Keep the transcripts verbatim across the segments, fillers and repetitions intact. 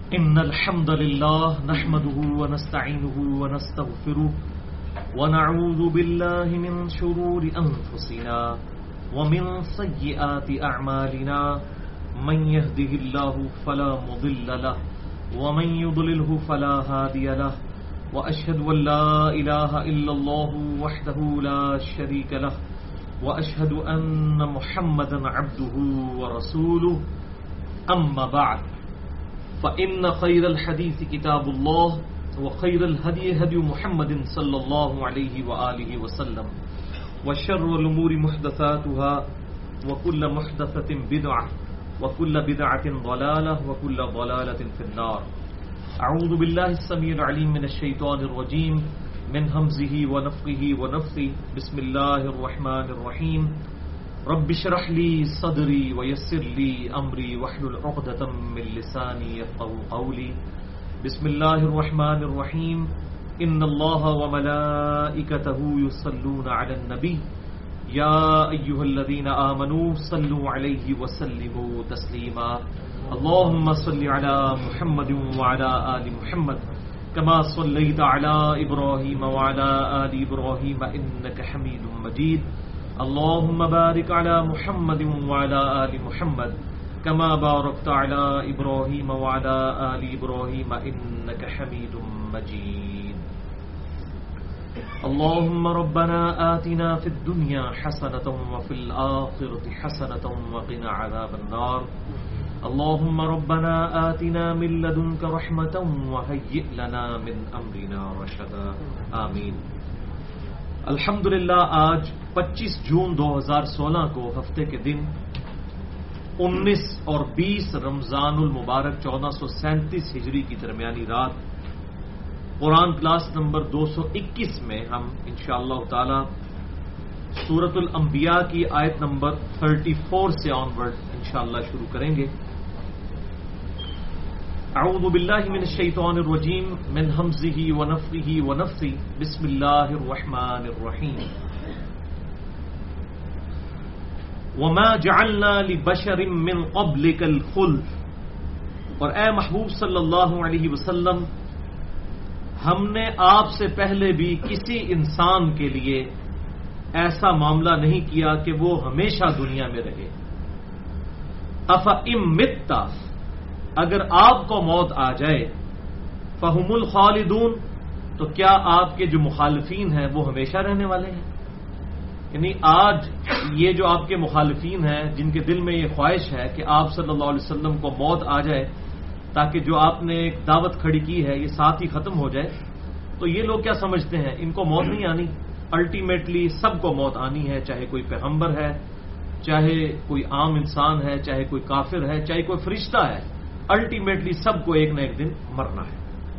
إن الحمد لله نحمده ونستعينه ونستغفره ونعوذ بالله من شرور أنفسنا ومن سيئات أعمالنا من يهده الله فلا مضل له ومن يضلله فلا هادي له وأشهد أن لا إله إلا الله وحده لا شريك له وأشهد أن محمدا عبده ورسوله أما بعد فإن خير الحديث كتاب الله وخير الهدي هدي محمد صلى الله عليه وآله وسلم وشر الأمور محدثاتها وكل محدثة بدعة وكل بدعة ضلالة وكل ضلالة في النار. أعوذ بالله السميع العليم من الشيطان الرجيم من همزه ونفخه ونفثه. بسم الله الرحمن الرحيم. رب اشرح لي صدري ويسر لي أمري واحلل عقدة من لساني يفقهوا قولي. بسم الله الرحمن الرحيم. إن الله وملائكته يصلون على النبي يا أيها الذين آمنوا صلوا عليه وسلموا تسليما. اللهم صل على محمد وعلى آل محمد كما صليت على إبراهيم وعلى آل إبراهيم إنك حميد مجيد. اللهم بارك على محمد وعلى آل محمد كما باركت على إبراهيم وعلى آل إبراهيم إنك حميد مجيد. اللهم ربنا آتنا في الدنيا حسنة وفي الآخرة حسنة وقنا عذاب النار. اللهم ربنا آتنا من لدنك رحمة وهيئ لنا من أمرنا رشدا. آمین. الحمدللہ آج پچیس جون دو ہزار سولہ کو ہفتے کے دن انیس اور بیس رمضان المبارک چودہ سو سینتیس ہجری کی درمیانی رات قرآن کلاس نمبر دو سو اکیس میں ہم انشاءاللہ تعالی سورۃ الانبیاء کی آیت نمبر چوتیس سے آن ورڈ انشاءاللہ شروع کریں گے. اعوذ باللہ من الشیطان الرجیم من ہمزہ ونفخہ ونفثہ. بسم اللہ الرحمن الرحیم. وما جعلنا لبشر من قبلک الخلد. اور اے محبوب صلی اللہ علیہ وسلم، ہم نے آپ سے پہلے بھی کسی انسان کے لیے ایسا معاملہ نہیں کیا کہ وہ ہمیشہ دنیا میں رہے. افإن مت، اگر آپ کو موت آ جائے، فہم الخالدون، تو کیا آپ کے جو مخالفین ہیں وہ ہمیشہ رہنے والے ہیں؟ یعنی آج یہ جو آپ کے مخالفین ہیں جن کے دل میں یہ خواہش ہے کہ آپ صلی اللہ علیہ وسلم کو موت آ جائے تاکہ جو آپ نے ایک دعوت کھڑی کی ہے یہ ساتھ ہی ختم ہو جائے، تو یہ لوگ کیا سمجھتے ہیں؟ ان کو موت نہیں آنی. الٹیمیٹلی سب کو موت آنی ہے، چاہے کوئی پیغمبر ہے، چاہے کوئی عام انسان ہے، چاہے کوئی کافر ہے، چاہے کوئی فرشتہ ہے. الٹیمیٹلی سب کو ایک نہ ایک دن مرنا ہے.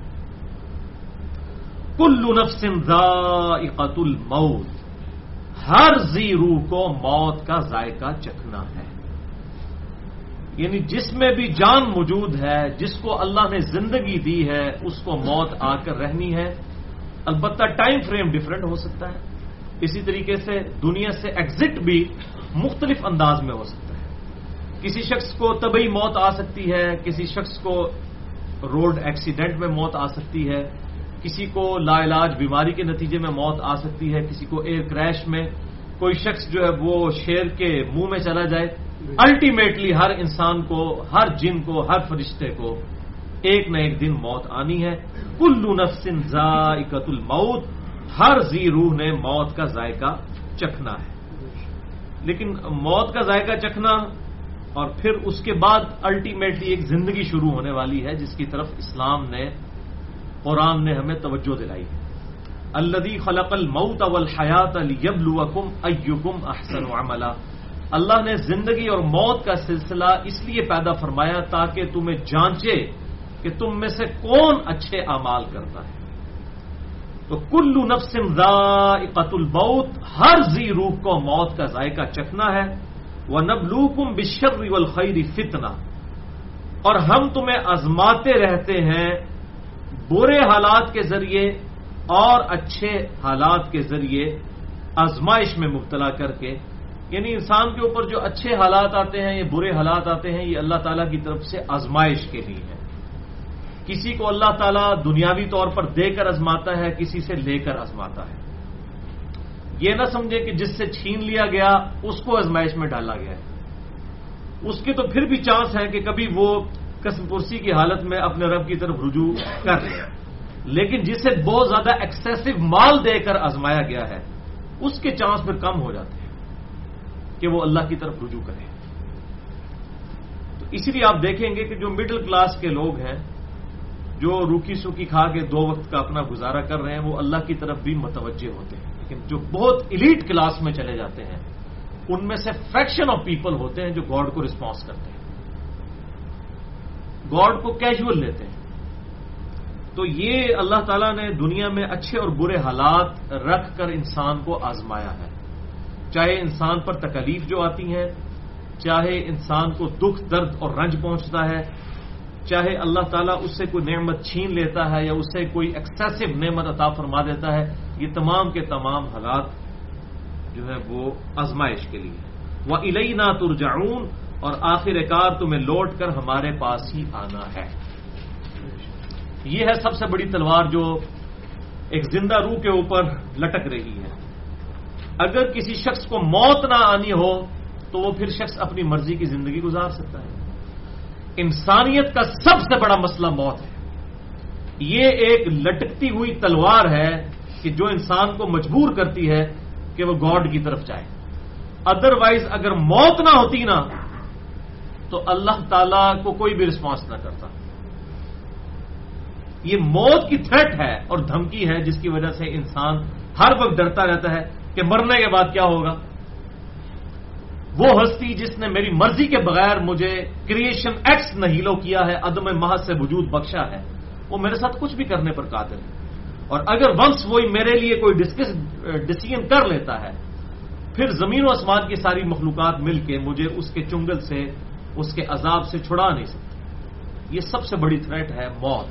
کل نفس ذائقۃ الموت، ہر ذی روح کو موت کا ذائقہ چکھنا ہے. یعنی جس میں بھی جان موجود ہے، جس کو اللہ نے زندگی دی ہے، اس کو موت آ کر رہنی ہے. البتہ ٹائم فریم ڈفرینٹ ہو سکتا ہے. اسی طریقے سے دنیا سے ایگزٹ بھی مختلف انداز میں ہو سکتا ہے. کسی شخص کو طبعی موت آ سکتی ہے، کسی شخص کو روڈ ایکسیڈنٹ میں موت آ سکتی ہے، کسی کو لا علاج بیماری کے نتیجے میں موت آ سکتی ہے، کسی کو ایئر کریش میں، کوئی شخص جو ہے وہ شیر کے منہ میں چلا جائے. الٹیمیٹلی ہر انسان کو، ہر جن کو، ہر فرشتے کو ایک نہ ایک دن موت آنی ہے. کل نفس ذائقۃ الموت، ہر ذی روح نے موت کا ذائقہ چکھنا ہے. لیکن موت کا ذائقہ چکھنا اور پھر اس کے بعد الٹیمیٹلی ایک زندگی شروع ہونے والی ہے جس کی طرف اسلام نے، قرآن نے ہمیں توجہ دلائی ہے. الذی خلق الموت والحیات لیبلوکم ایکم احسن عملا. اللہ نے زندگی اور موت کا سلسلہ اس لیے پیدا فرمایا تاکہ تمہیں جانچے کہ تم میں سے کون اچھے اعمال کرتا ہے. تو کل نفس ذائقۃ الموت، ہر ذی روح کو موت کا ذائقہ چکھنا ہے. وَنَبْلُوكُمْ بِالشَّرِّ وَالْخَيْرِ فِتْنَةً، اور ہم تمہیں آزماتے رہتے ہیں برے حالات کے ذریعے اور اچھے حالات کے ذریعے، آزمائش میں مبتلا کر کے. یعنی انسان کے اوپر جو اچھے حالات آتے ہیں یا برے حالات آتے ہیں یہ اللہ تعالیٰ کی طرف سے آزمائش کے لیے ہے. کسی کو اللہ تعالیٰ دنیاوی طور پر دے کر آزماتا ہے، کسی سے لے کر آزماتا ہے. یہ نہ سمجھے کہ جس سے چھین لیا گیا اس کو آزمائش میں ڈالا گیا ہے. اس کے تو پھر بھی چانس ہے کہ کبھی وہ قسم پرسی کی حالت میں اپنے رب کی طرف رجوع کر لے، لیکن جسے بہت زیادہ ایکسیسو مال دے کر آزمایا گیا ہے اس کے چانس پھر کم ہو جاتے ہیں کہ وہ اللہ کی طرف رجوع کرے. تو اسی لیے آپ دیکھیں گے کہ جو مڈل کلاس کے لوگ ہیں، جو روکھی سوکھی کھا کے دو وقت کا اپنا گزارا کر رہے ہیں، وہ اللہ کی طرف بھی متوجہ ہوتے ہیں. لیکن جو بہت ایلیٹ کلاس میں چلے جاتے ہیں ان میں سے فریکشن آف پیپل ہوتے ہیں جو گاڈ کو رسپانس کرتے ہیں، گاڈ کو کیجول لیتے ہیں. تو یہ اللہ تعالیٰ نے دنیا میں اچھے اور برے حالات رکھ کر انسان کو آزمایا ہے. چاہے انسان پر تکالیف جو آتی ہیں، چاہے انسان کو دکھ درد اور رنج پہنچتا ہے، چاہے اللہ تعالیٰ اس سے کوئی نعمت چھین لیتا ہے یا اس سے کوئی ایکسیسو نعمت عطا فرما دیتا ہے، یہ تمام کے تمام حالات جو ہے وہ آزمائش کے لیے. وَإِلَيْنَا تُرْجَعُونَ، اور آخر کار تمہیں لوٹ کر ہمارے پاس ہی آنا ہے. یہ ہے سب سے بڑی تلوار جو ایک زندہ روح کے اوپر لٹک رہی ہے. اگر کسی شخص کو موت نہ آنی ہو تو وہ پھر شخص اپنی مرضی کی زندگی گزار سکتا ہے. انسانیت کا سب سے بڑا مسئلہ موت ہے. یہ ایک لٹکتی ہوئی تلوار ہے کہ جو انسان کو مجبور کرتی ہے کہ وہ گاڈ کی طرف جائے. ادروائز اگر موت نہ ہوتی نا تو اللہ تعالیٰ کو کوئی بھی رسپانس نہ کرتا. یہ موت کی تھریٹ ہے اور دھمکی ہے جس کی وجہ سے انسان ہر وقت ڈرتا رہتا ہے کہ مرنے کے بعد کیا ہوگا. وہ ہستی جس نے میری مرضی کے بغیر مجھے کریشن ایکس نہیلو کیا ہے، عدم محض سے وجود بخشا ہے، وہ میرے ساتھ کچھ بھی کرنے پر قادر ہے. اور اگر ونس وہی میرے لیے کوئی ڈسیزن کر لیتا ہے پھر زمین و آسمان کی ساری مخلوقات مل کے مجھے اس کے چنگل سے، اس کے عذاب سے چھڑا نہیں سکتی. یہ سب سے بڑی تھریٹ ہے موت.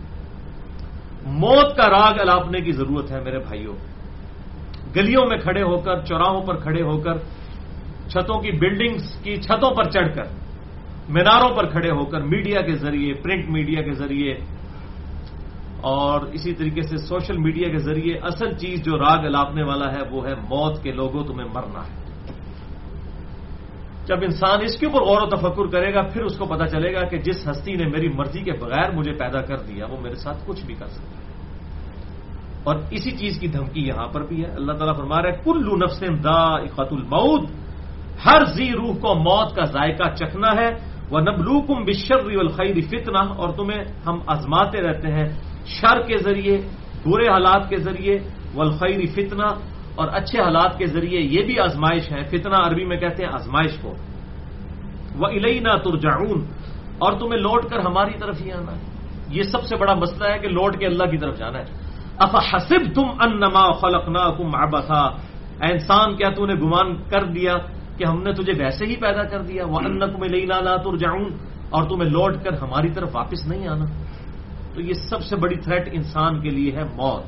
موت کا راگ الاپنے کی ضرورت ہے میرے بھائیوں. گلیوں میں کھڑے ہو کر، چوراہوں پر کھڑے ہو کر، چھتوں کی بلڈنگز کی چھتوں پر چڑھ کر، میناروں پر کھڑے ہو کر، میڈیا کے ذریعے، پرنٹ میڈیا کے ذریعے اور اسی طریقے سے سوشل میڈیا کے ذریعے اصل چیز جو راگ الاپنے والا ہے وہ ہے موت کے لوگوں تمہیں مرنا ہے. جب انسان اس کے اوپر غور و تفکر کرے گا پھر اس کو پتا چلے گا کہ جس ہستی نے میری مرضی کے بغیر مجھے پیدا کر دیا وہ میرے ساتھ کچھ بھی کر سکتا ہے. اور اسی چیز کی دھمکی یہاں پر بھی ہے. اللہ تعالیٰ فرما رہا ہے کلُّ نفس ذائقۃ الموت، ہر ذی روح کو موت کا ذائقہ چکھنا ہے. وَنَبْلُوكُمْ بِالشَّرِّ وَالْخَيْرِ فِتْنَةً، اور تمہیں ہم آزماتے رہتے ہیں شر کے ذریعے، برے حالات کے ذریعے، والخیر فتنہ، اور اچھے حالات کے ذریعے یہ بھی آزمائش ہے. فتنہ عربی میں کہتے ہیں آزمائش کو. وَإِلَيْنَا تُرْجَعُونَ، اور تمہیں لوٹ کر ہماری طرف ہی آنا ہے. یہ سب سے بڑا مسئلہ ہے کہ لوٹ کے اللہ کی طرف جانا ہے. أَفَحَسِبْتُمْ أَنَّمَا خَلَقْنَاكُمْ عَبَثًا، اے انسان کیا تو نے گمان کر دیا کہ ہم نے تجھے ویسے ہی پیدا کر دیا. وَأَنَّكُمْ إِلَيْنَا لَا تُرْجَعُونَ، اور تمہیں لوٹ کر ہماری طرف واپس نہیں آنا. تو یہ سب سے بڑی تھریٹ انسان کے لیے ہے موت.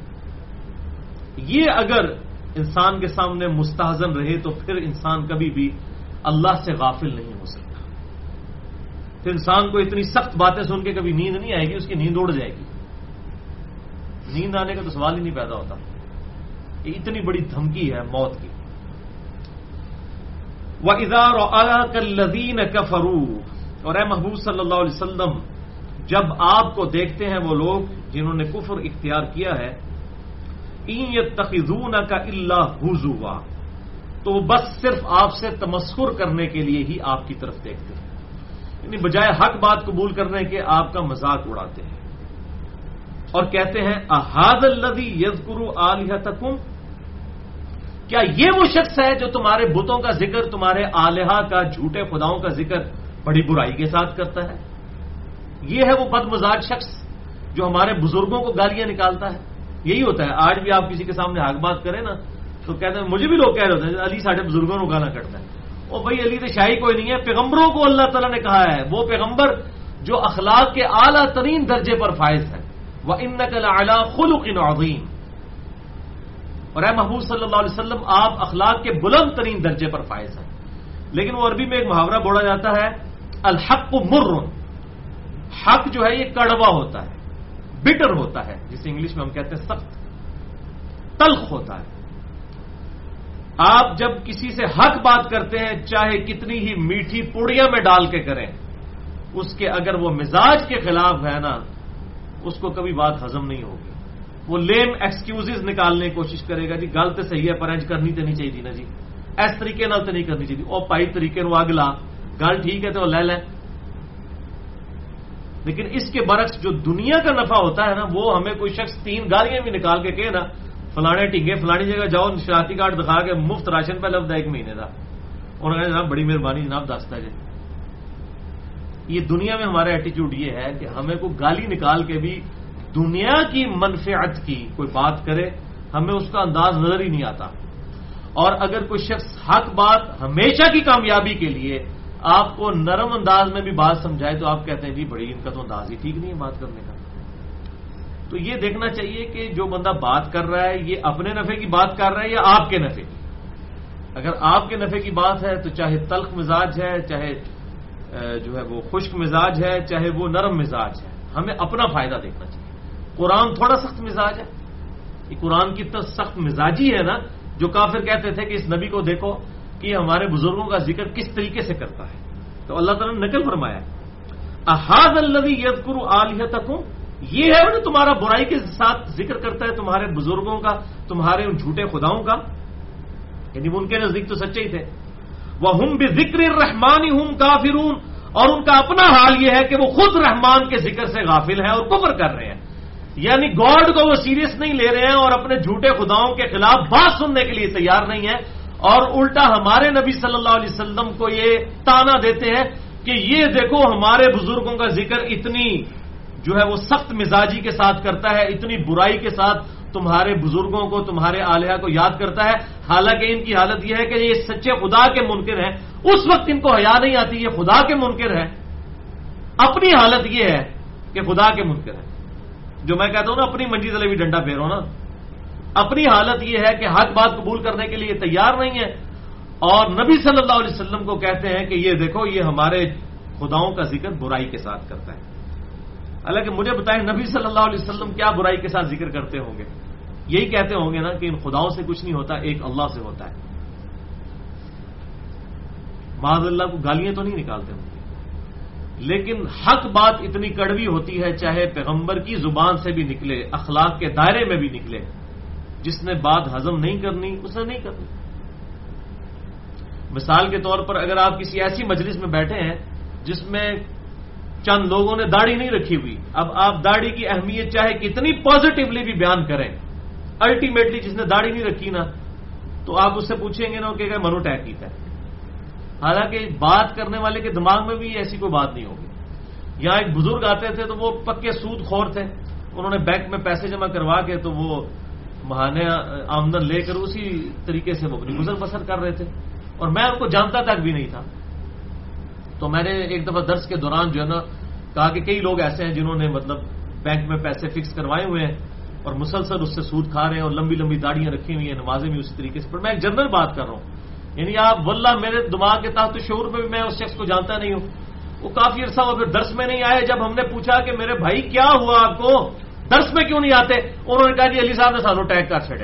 یہ اگر انسان کے سامنے مستحزن رہے تو پھر انسان کبھی بھی اللہ سے غافل نہیں ہو سکتا. پھر انسان کو اتنی سخت باتیں سن کے کبھی نیند نہیں آئے گی، اس کی نیند اڑ جائے گی. نیند آنے کا تو سوال ہی نہیں پیدا ہوتا. یہ اتنی بڑی دھمکی ہے موت کی. وَإِذَا رَآكَ الَّذِينَ كَفَرُوا، اور اے محبوب صلی اللہ علیہ وسلم جب آپ کو دیکھتے ہیں وہ لوگ جنہوں نے کفر اختیار کیا ہے، إِن يَتَّخِذُونَكَ إِلَّا هُزُوًا، تو وہ بس صرف آپ سے تمسخر کرنے کے لیے ہی آپ کی طرف دیکھتے ہیں، یعنی بجائے حق بات قبول کرنے کے آپ کا مذاق اڑاتے ہیں اور کہتے ہیں أَهَذَا الَّذِي يَذْكُرُ آلِهَتَكُمْ، کیا یہ وہ شخص ہے جو تمہارے بتوں کا ذکر، تمہارے آلہہ کا، جھوٹے خداؤں کا ذکر بڑی برائی کے ساتھ کرتا ہے؟ یہ ہے وہ بد مزاج شخص جو ہمارے بزرگوں کو گالیاں نکالتا ہے. یہی ہوتا ہے آج بھی آپ کسی کے سامنے حق بات کریں نا تو کہتے ہیں، مجھے بھی لوگ کہہ رہے ہوتے ہیں علی ساڈے بزرگوں کو گانا کٹتا ہے. اور بھائی علی تو شاہی کوئی نہیں ہے، پیغمبروں کو اللہ تعالیٰ نے کہا ہے وہ پیغمبر جو اخلاق کے اعلیٰ ترین درجے پر فائز ہے. وَإِنَّكَ لَعَلَىٰ خُلُقٍ عَظِيمٍ، اور اے محبوب صلی اللہ علیہ وسلم آپ اخلاق کے بلند ترین درجے پر فائز ہیں. لیکن وہ عربی میں ایک محاورہ بولا جاتا ہے الحق مر، حق جو ہے یہ کڑوا ہوتا ہے، بٹر ہوتا ہے، جسے انگلش میں ہم کہتے ہیں سخت، تلخ ہوتا ہے. آپ جب کسی سے حق بات کرتے ہیں، چاہے کتنی ہی میٹھی پوڑیاں میں ڈال کے کریں، اس کے اگر وہ مزاج کے خلاف ہے نا، اس کو کبھی بات ہضم نہیں ہوگی. وہ لیم ایکسکیوزز نکالنے کی کوشش کرے گا، جی گل تو صحیح ہے پر انج کرنی تو نہیں چاہیے تھی نا جی، اس طریقے نال تو نہیں کرنی چاہیے. او پائی طریقے نو اگلا گل ٹھیک ہے تو لے لیں. لیکن اس کے برعکس جو دنیا کا نفع ہوتا ہے نا، وہ ہمیں کوئی شخص تین گالیاں بھی نکال کے کہے نا، فلانے ٹھیکے فلانی جگہ جاؤ، شناختی کارڈ دکھا کے مفت راشن پہ لفظ ہے ایک مہینے کا، انہوں نے جناب بڑی مہربانی جناب دستا ہے جی. یہ دنیا میں ہمارا ایٹیچیوڈ یہ ہے کہ ہمیں کوئی گالی نکال کے بھی دنیا کی منفعت کی کوئی بات کرے، ہمیں اس کا انداز نظر ہی نہیں آتا. اور اگر کوئی شخص حق بات ہمیشہ کی کامیابی کے لیے آپ کو نرم انداز میں بھی بات سمجھائے تو آپ کہتے ہیں جی بڑی ان کا تو انداز ہی ٹھیک نہیں ہے بات کرنے کا. تو یہ دیکھنا چاہیے کہ جو بندہ بات کر رہا ہے یہ اپنے نفع کی بات کر رہا ہے یا آپ کے نفع کی. اگر آپ کے نفع کی بات ہے تو چاہے تلخ مزاج ہے، چاہے جو ہے وہ خشک مزاج ہے، چاہے وہ نرم مزاج ہے، ہمیں اپنا فائدہ دیکھنا چاہیے. قرآن تھوڑا سخت مزاج ہے، یہ قرآن کی طرح سخت مزاجی ہے نا، جو کافر کہتے تھے کہ اس نبی کو دیکھو کہ ہمارے بزرگوں کا ذکر کس طریقے سے کرتا ہے. تو اللہ تعالیٰ نے نقل فرمایا احاذ الذی یذکر آلہتکم، یہ ہے جو تمہارا برائی کے ساتھ ذکر کرتا ہے تمہارے بزرگوں کا، تمہارے ان جھوٹے خداؤں کا. یعنی وہ ان کے نزدیک تو سچے ہی تھے. وَهُمْ بِذِكْرِ الرَّحْمَنِ هُمْ كَافِرُونَ، اور ان کا اپنا حال یہ ہے کہ وہ خود رحمان کے ذکر سے غافل ہیں اور کفر کر رہے ہیں. یعنی گاڈ کو وہ سیریس نہیں لے رہے ہیں اور اپنے جھوٹے خداؤں کے خلاف بات سننے کے لیے تیار نہیں ہے، اور الٹا ہمارے نبی صلی اللہ علیہ وسلم کو یہ تانا دیتے ہیں کہ یہ دیکھو ہمارے بزرگوں کا ذکر اتنی جو ہے وہ سخت مزاجی کے ساتھ کرتا ہے، اتنی برائی کے ساتھ تمہارے بزرگوں کو، تمہارے آلیہ کو یاد کرتا ہے، حالانکہ ان کی حالت یہ ہے کہ یہ سچے خدا کے منکر ہیں. اس وقت ان کو حیا نہیں آتی، یہ خدا کے منکر ہے. اپنی حالت یہ ہے کہ خدا کے منکر ہے. جو میں کہتا ہوں نا اپنی منجی تلے بھی ڈنڈا پھیرو نا، اپنی حالت یہ ہے کہ حق بات قبول کرنے کے لیے تیار نہیں ہے، اور نبی صلی اللہ علیہ وسلم کو کہتے ہیں کہ یہ دیکھو یہ ہمارے خداؤں کا ذکر برائی کے ساتھ کرتا ہے. حالانکہ مجھے بتائیں نبی صلی اللہ علیہ وسلم کیا برائی کے ساتھ ذکر کرتے ہوں گے؟ یہی کہتے ہوں گے نا کہ ان خداؤں سے کچھ نہیں ہوتا، ایک اللہ سے ہوتا ہے. معاذ اللہ کو گالیاں تو نہیں نکالتے ہوں گے، لیکن حق بات اتنی کڑوی ہوتی ہے، چاہے پیغمبر کی زبان سے بھی نکلے، اخلاق کے دائرے میں بھی نکلے، جس نے بات ہضم نہیں کرنی اس نے نہیں کرنی. مثال کے طور پر اگر آپ کسی ایسی مجلس میں بیٹھے ہیں جس میں چند لوگوں نے داڑھی نہیں رکھی ہوئی، اب آپ داڑھی کی اہمیت چاہے کتنی پازیٹیولی بھی بیان کریں، الٹیمیٹلی جس نے داڑھی نہیں رکھی نا تو آپ اس سے پوچھیں گے نا کہ منو ٹیک کیتا ہے. حالانکہ بات کرنے والے کے دماغ میں بھی ایسی کوئی بات نہیں ہوگی. یہاں ایک بزرگ آتے تھے تو وہ پکے سود خور تھے، انہوں نے بینک میں پیسے جمع کروا کے تو وہ ماہانہ آمدن لے کر اسی طریقے سے وہ اپنی گزر بسر کر رہے تھے، اور میں ان کو جانتا تک بھی نہیں تھا. تو میں نے ایک دفعہ درس کے دوران جو ہے نا کہا کہ کئی لوگ ایسے ہیں جنہوں نے مطلب بینک میں پیسے فکس کروائے ہوئے ہیں اور مسلسل اس سے سود کھا رہے ہیں اور لمبی لمبی داڑیاں رکھی ہوئی ہیں، نمازیں بھی اسی طریقے سے. پر میں ایک جنرل بات کر رہا ہوں، یعنی آپ واللہ میرے دماغ کے تحت شعور میں بھی میں اس شخص کو جانتا نہیں ہوں. وہ کافی عرصہ ہوا پھر درس میں نہیں آئے. جب ہم نے پوچھا کہ میرے بھائی کیا ہوا آپ کو، درس میں کیوں نہیں آتے، انہوں نے کہا جی علی صاحب نے سانو ٹیگ کر چھڑا.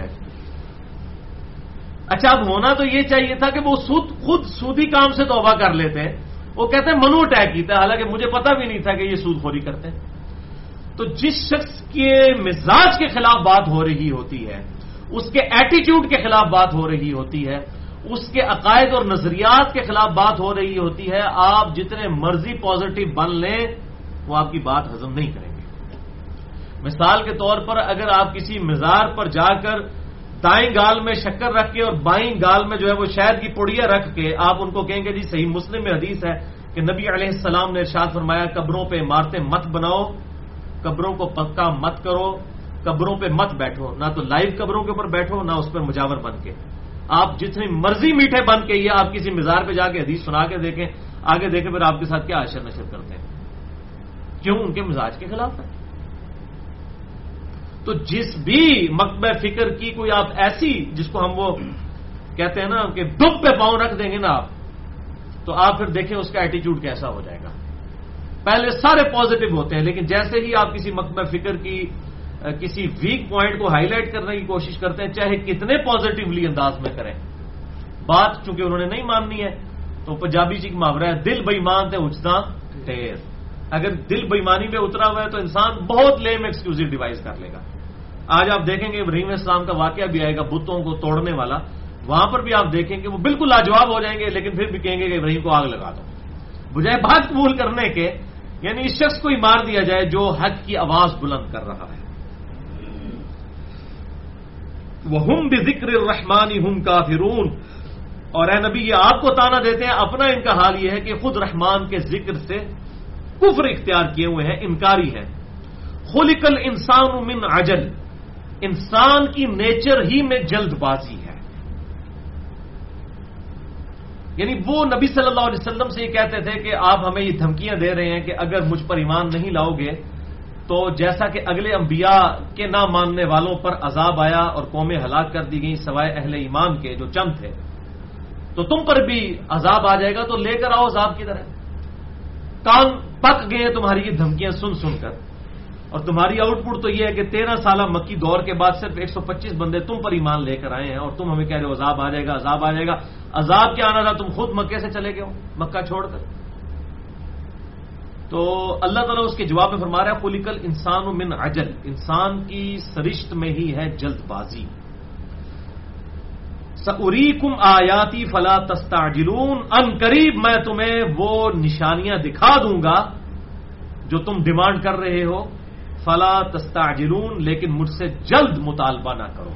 اچھا اب ہونا تو یہ چاہیے تھا کہ وہ سود خود سودی کام سے توبہ کر لیتے ہیں. وہ کہتے ہیں منو اٹیک کیتا ہے، حالانکہ مجھے پتا بھی نہیں تھا کہ یہ سود خوری کرتے ہیں. تو جس شخص کے مزاج کے خلاف بات ہو رہی ہوتی ہے، اس کے ایٹیچیوڈ کے خلاف بات ہو رہی ہوتی ہے، اس کے عقائد اور نظریات کے خلاف بات ہو رہی ہوتی ہے، آپ جتنے مرضی پازیٹو بن لیں وہ آپ کی بات ہضم نہیں کریں گے. مثال کے طور پر اگر آپ کسی مزار پر جا کر دائیں گال میں شکر رکھ کے اور بائیں گال میں جو ہے وہ شہد کی پڑیاں رکھ کے آپ ان کو کہیں گے جی صحیح مسلم میں حدیث ہے کہ نبی علیہ السلام نے ارشاد فرمایا قبروں پہ عمارتیں مت بناؤ، قبروں کو پکا مت کرو، قبروں پہ مت بیٹھو، نہ تو لائیو قبروں کے اوپر بیٹھو نہ اس پر مجاور بن کے. آپ جتنی مرضی میٹھے بن کے یہ آپ کسی مزار پہ جا کے حدیث سنا کے دیکھیں، آگے دیکھیں پھر آپ کے ساتھ کیا اشر نشر کرتے ہیں. کیوں؟ ان کے مزاج کے خلاف ہے. تو جس بھی مکتبہ فکر کی کوئی آپ ایسی جس کو ہم وہ کہتے ہیں نا کہ دب پہ پاؤں رکھ دیں گے نا آپ، تو آپ پھر دیکھیں اس کا ایٹیچیوڈ کیسا ہو جائے گا. پہلے سارے پازیٹو ہوتے ہیں، لیکن جیسے ہی آپ کسی مقبہ فکر کی کسی ویک پوائنٹ کو ہائی لائٹ کرنے کی کوشش کرتے ہیں، چاہے کتنے پازیٹیولی انداز میں کریں، بات چونکہ انہوں نے نہیں ماننی ہے، تو پنجابی جی کا محاورہ ہے دل بےمان تے اچھتا ٹھیر۔ اگر دل بےمانی پہ اترا ہوا ہے تو انسان بہت لیم ایکسکیوز ڈیوائز کر لے گا۔ آج آپ دیکھیں گے ابراہیم علیہ السلام کا واقعہ بھی آئے گا بتوں کو توڑنے والا، وہاں پر بھی آپ دیکھیں گے وہ بالکل لاجواب ہو جائیں گے، لیکن پھر بھی کہیں گے کہ ابراہیم کو آگ لگا دو، بجائے بات قبول کرنے کے، یعنی اس شخص کو ہی مار دیا جائے جو حق کی آواز بلند کر رہا ہے۔ وَهُمْ بِذِكْرِ الرَّحْمَنِ هُمْ كَافِرُونَ، اور اے نبی یہ آپ کو تانا دیتے ہیں، اپنا ان کا حال یہ ہے کہ خود رحمان کے ذکر سے کفر اختیار کیے ہوئے ہیں، انکاری ہیں۔ خلق الانسان من عجل، انسان کی نیچر ہی میں جلد بازی ہے، یعنی وہ نبی صلی اللہ علیہ وسلم سے یہ کہتے تھے کہ آپ ہمیں یہ دھمکیاں دے رہے ہیں کہ اگر مجھ پر ایمان نہیں لاؤ گے تو جیسا کہ اگلے انبیاء کے نہ ماننے والوں پر عذاب آیا اور قومیں ہلاک کر دی گئیں سوائے اہل ایمان کے جو چند تھے، تو تم پر بھی عذاب آ جائے گا، تو لے کر آؤ عذاب کی طرح۔ کان پک گئے تمہاری یہ دھمکیاں سن سن کر، اور تمہاری آؤٹ پٹ تو یہ ہے کہ تیرہ سالہ مکی دور کے بعد صرف ایک سو پچیس بندے تم پر ایمان لے کر آئے ہیں، اور تم ہمیں کہہ رہے ہو عذاب آ جائے گا عذاب آ جائے گا۔ عذاب کیا آنا تھا، تم خود مکے سے چلے گئے ہو، مکہ چھوڑ کر۔ تو اللہ تعالیٰ اس کے جواب میں فرما رہا ہے خلق الانسان من عجل، انسان کی سرشت میں ہی ہے جلد بازی۔ سأریکم آیاتی فلا تستعجلون، ان قریب میں تمہیں وہ نشانیاں دکھا دوں گا جو تم ڈیمانڈ کر رہے ہو، فلا تستعجلون، لیکن مجھ سے جلد مطالبہ نہ کرو۔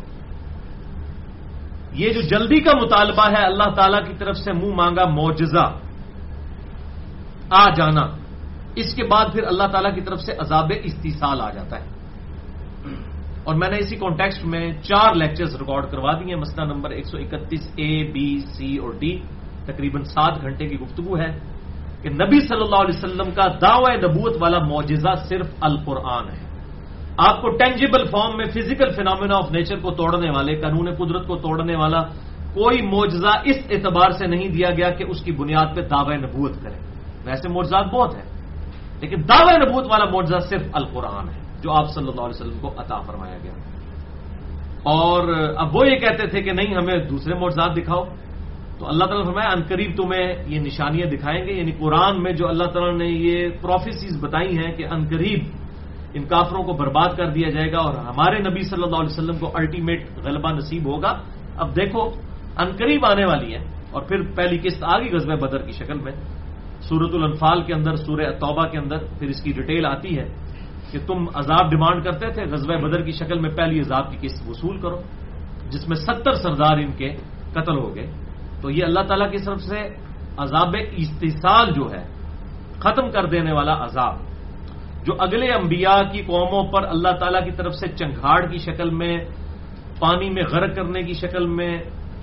یہ جو جلدی کا مطالبہ ہے اللہ تعالیٰ کی طرف سے منہ مانگا معجزہ آ جانا، اس کے بعد پھر اللہ تعالیٰ کی طرف سے عذاب استیصال آ جاتا ہے۔ اور میں نے اسی کانٹیکسٹ میں چار لیکچرز ریکارڈ کروا دیے ہیں، مسئلہ نمبر ایک سو اکتیس اے بی سی اور ڈی، تقریباً سات گھنٹے کی گفتگو ہے کہ نبی صلی اللہ علیہ وسلم کا دعوی نبوت والا معجزہ صرف القرآن ہے۔ آپ کو ٹینجیبل فارم میں فزیکل فینومینا آف نیچر کو توڑنے والے، قانون قدرت کو توڑنے والا کوئی معجزہ اس اعتبار سے نہیں دیا گیا کہ اس کی بنیاد پہ دعوی نبوت کرے، ویسے معجزات بہت ہیں لیکن دعوی نبوت والا معجزہ صرف القرآن ہے جو آپ صلی اللہ علیہ وسلم کو عطا فرمایا گیا۔ اور اب وہ یہ کہتے تھے کہ نہیں ہمیں دوسرے معجزات دکھاؤ، تو اللہ تعالیٰ نے فرمایا ان قریب تمہیں یہ نشانیاں دکھائیں گے، یعنی قرآن میں جو اللہ تعالیٰ نے یہ پروفیسیز بتائی ہیں کہ ان قریب ان کافروں کو برباد کر دیا جائے گا اور ہمارے نبی صلی اللہ علیہ وسلم کو الٹیمیٹ غلبہ نصیب ہوگا۔ اب دیکھو ان قریب آنے والی ہے، اور پھر پہلی قسط آ گئی غزوہ بدر کی شکل میں، سورۃ الانفال کے اندر، سورہ توبہ کے اندر پھر اس کی ڈیٹیل آتی ہے کہ تم عذاب ڈیمانڈ کرتے تھے، غزوہ بدر کی شکل میں پہلی عذاب کی قسط وصول کرو، جس میں ستر سردار ان کے قتل ہو گئے۔ تو یہ اللہ تعالیٰ کی طرف سے عذاب استیصال جو ہے، ختم کر دینے والا عذاب، جو اگلے انبیاء کی قوموں پر اللہ تعالیٰ کی طرف سے چنگھاڑ کی شکل میں، پانی میں غرق کرنے کی شکل میں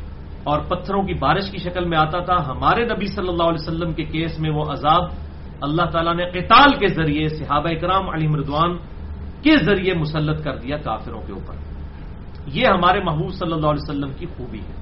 اور پتھروں کی بارش کی شکل میں آتا تھا، ہمارے نبی صلی اللہ علیہ وسلم کے کیس میں وہ عذاب اللہ تعالیٰ نے قتال کے ذریعے صحابہ کرام علیہم رضوان کے ذریعے مسلط کر دیا کافروں کے اوپر۔ یہ ہمارے محبوب صلی اللہ علیہ وسلم کی خوبی ہے۔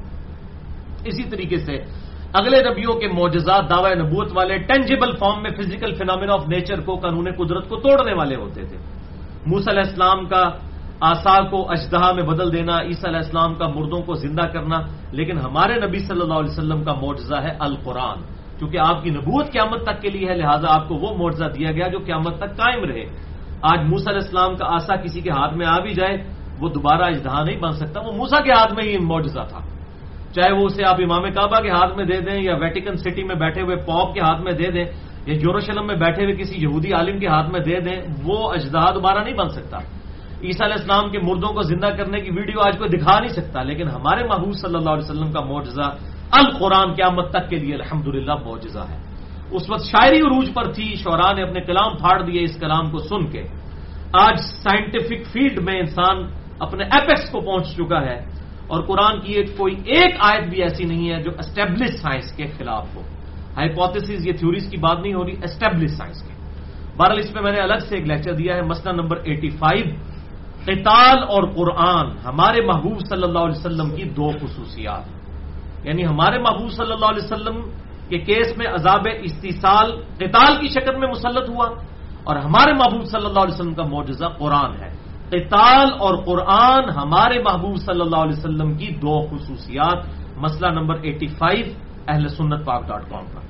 اسی طریقے سے اگلے نبیوں کے معجزات دعوی نبوت والے ٹینجیبل فارم میں فزیکل فینومینا آف نیچر کو، قانون قدرت کو توڑنے والے ہوتے تھے۔ موسیٰ علیہ السلام کا آسا کو اژدہا میں بدل دینا، عیسیٰ علیہ السلام کا مردوں کو زندہ کرنا، لیکن ہمارے نبی صلی اللہ علیہ وسلم کا معجزہ ہے القرآن، کیونکہ آپ کی نبوت قیامت تک کے لیے ہے، لہٰذا آپ کو وہ معجزہ دیا گیا جو قیامت تک قائم رہے۔ آج موسیٰ علیہ السلام کا آسا کسی کے ہاتھ میں آ بھی جائے وہ دوبارہ اژدہا نہیں بن سکتا، وہ موسیٰ کے ہاتھ میں ہی معجزہ تھا، چاہے وہ اسے آپ امام کعبہ کے ہاتھ میں دے دیں یا ویٹیکن سٹی میں بیٹھے ہوئے پوپ کے ہاتھ میں دے دیں یا یروشلم میں بیٹھے ہوئے کسی یہودی عالم کے ہاتھ میں دے دیں، وہ اژدہا دوبارہ نہیں بن سکتا۔ عیسیٰ علیہ السلام کے مردوں کو زندہ کرنے کی ویڈیو آج کوئی دکھا نہیں سکتا، لیکن ہمارے محبوب صلی اللہ علیہ وسلم کا معجزہ القرآن قیامت تک کے لیے الحمدللہ معجزہ ہے۔ اس وقت شاعری عروج پر تھی، شعراء نے اپنے کلام پھاڑ دیے اس کلام کو سن کے۔ آج سائنٹیفک فیلڈ میں انسان اپنے ایپیکس کو پہنچ چکا ہے، اور قرآن کی ایک کوئی ایک آیت بھی ایسی نہیں ہے جو اسٹیبلش سائنس کے خلاف ہو۔ ہائپوتھیسز یہ تھیوریز کی بات نہیں ہو رہی، اسٹیبلش سائنس کے۔ بہرحال اس میں میں نے الگ سے ایک لیکچر دیا ہے، مسئلہ نمبر پچاسی، قتال اور قرآن، ہمارے محبوب صلی اللہ علیہ وسلم کی دو خصوصیات، یعنی ہمارے محبوب صلی اللہ علیہ وسلم کہ کیس میں عذاب استیصال قتال کی شکل میں مسلط ہوا، اور ہمارے محبوب صلی اللہ علیہ وسلم کا معجزہ قرآن ہے۔ قتال اور قرآن ہمارے محبوب صلی اللہ علیہ وسلم کی دو خصوصیات۔ مسئلہ نمبر ایٹی فائیو اہل سنت پاک ڈاٹ کام کا۔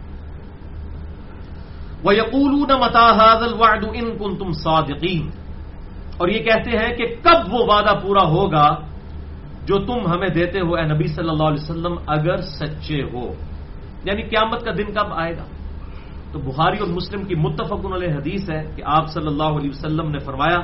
وَيَقُولُونَ مَتَىٰ هَٰذَا الْوَعْدُ إِن كُنتُمْ صَادِقِينَ، اور یہ کہتے ہیں کہ کب وہ وعدہ پورا ہوگا جو تم ہمیں دیتے ہو اے نبی صلی اللہ علیہ وسلم اگر سچے ہو، یعنی قیامت کا دن کب آئے گا؟ تو بخاری اور مسلم کی متفق علیہ حدیث ہے کہ آپ صلی اللہ علیہ وسلم نے فرمایا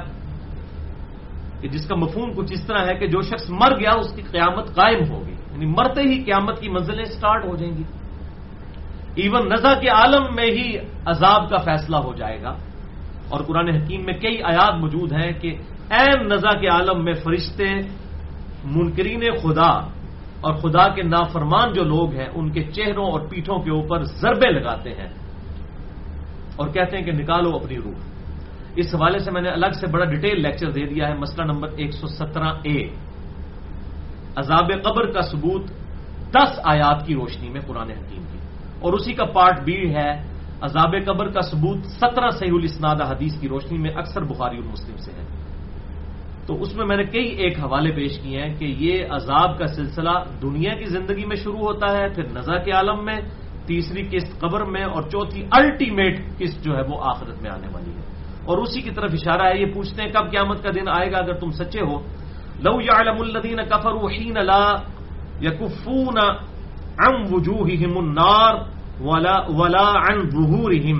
کہ جس کا مفہوم کچھ اس طرح ہے کہ جو شخص مر گیا اس کی قیامت قائم ہوگی، یعنی مرتے ہی قیامت کی منزلیں سٹارٹ ہو جائیں گی۔ ایون نزا کے عالم میں ہی عذاب کا فیصلہ ہو جائے گا، اور قرآن حکیم میں کئی آیات موجود ہیں کہ عین نزا کے عالم میں فرشتے منکرین خدا اور خدا کے نافرمان جو لوگ ہیں ان کے چہروں اور پیٹھوں کے اوپر ضربے لگاتے ہیں اور کہتے ہیں کہ نکالو اپنی روح۔ اس حوالے سے میں نے الگ سے بڑا ڈیٹیل لیکچر دے دیا ہے، مسئلہ نمبر ایک سو سترہ اے، عذاب قبر کا ثبوت دس آیات کی روشنی میں قرآن حکیم کی، اور اسی کا پارٹ بی ہے عذاب قبر کا ثبوت سترہ صحیح الاسناد حدیث کی روشنی میں، اکثر بخاری اور مسلم سے ہے۔ تو اس میں میں نے کئی ایک حوالے پیش کیے ہیں کہ یہ عذاب کا سلسلہ دنیا کی زندگی میں شروع ہوتا ہے، پھر نزا کے عالم میں، تیسری قسط قبر میں، اور چوتھی الٹیمیٹ قسط جو ہے وہ آخرت میں آنے والی ہے۔ اور اسی کی طرف اشارہ ہے، یہ پوچھتے ہیں کب قیامت کا دن آئے گا اگر تم سچے ہو۔ لو يعلم الذين كفروا حين لا يكفون عن وجوههم النار ولا ولا عن ظهورهم،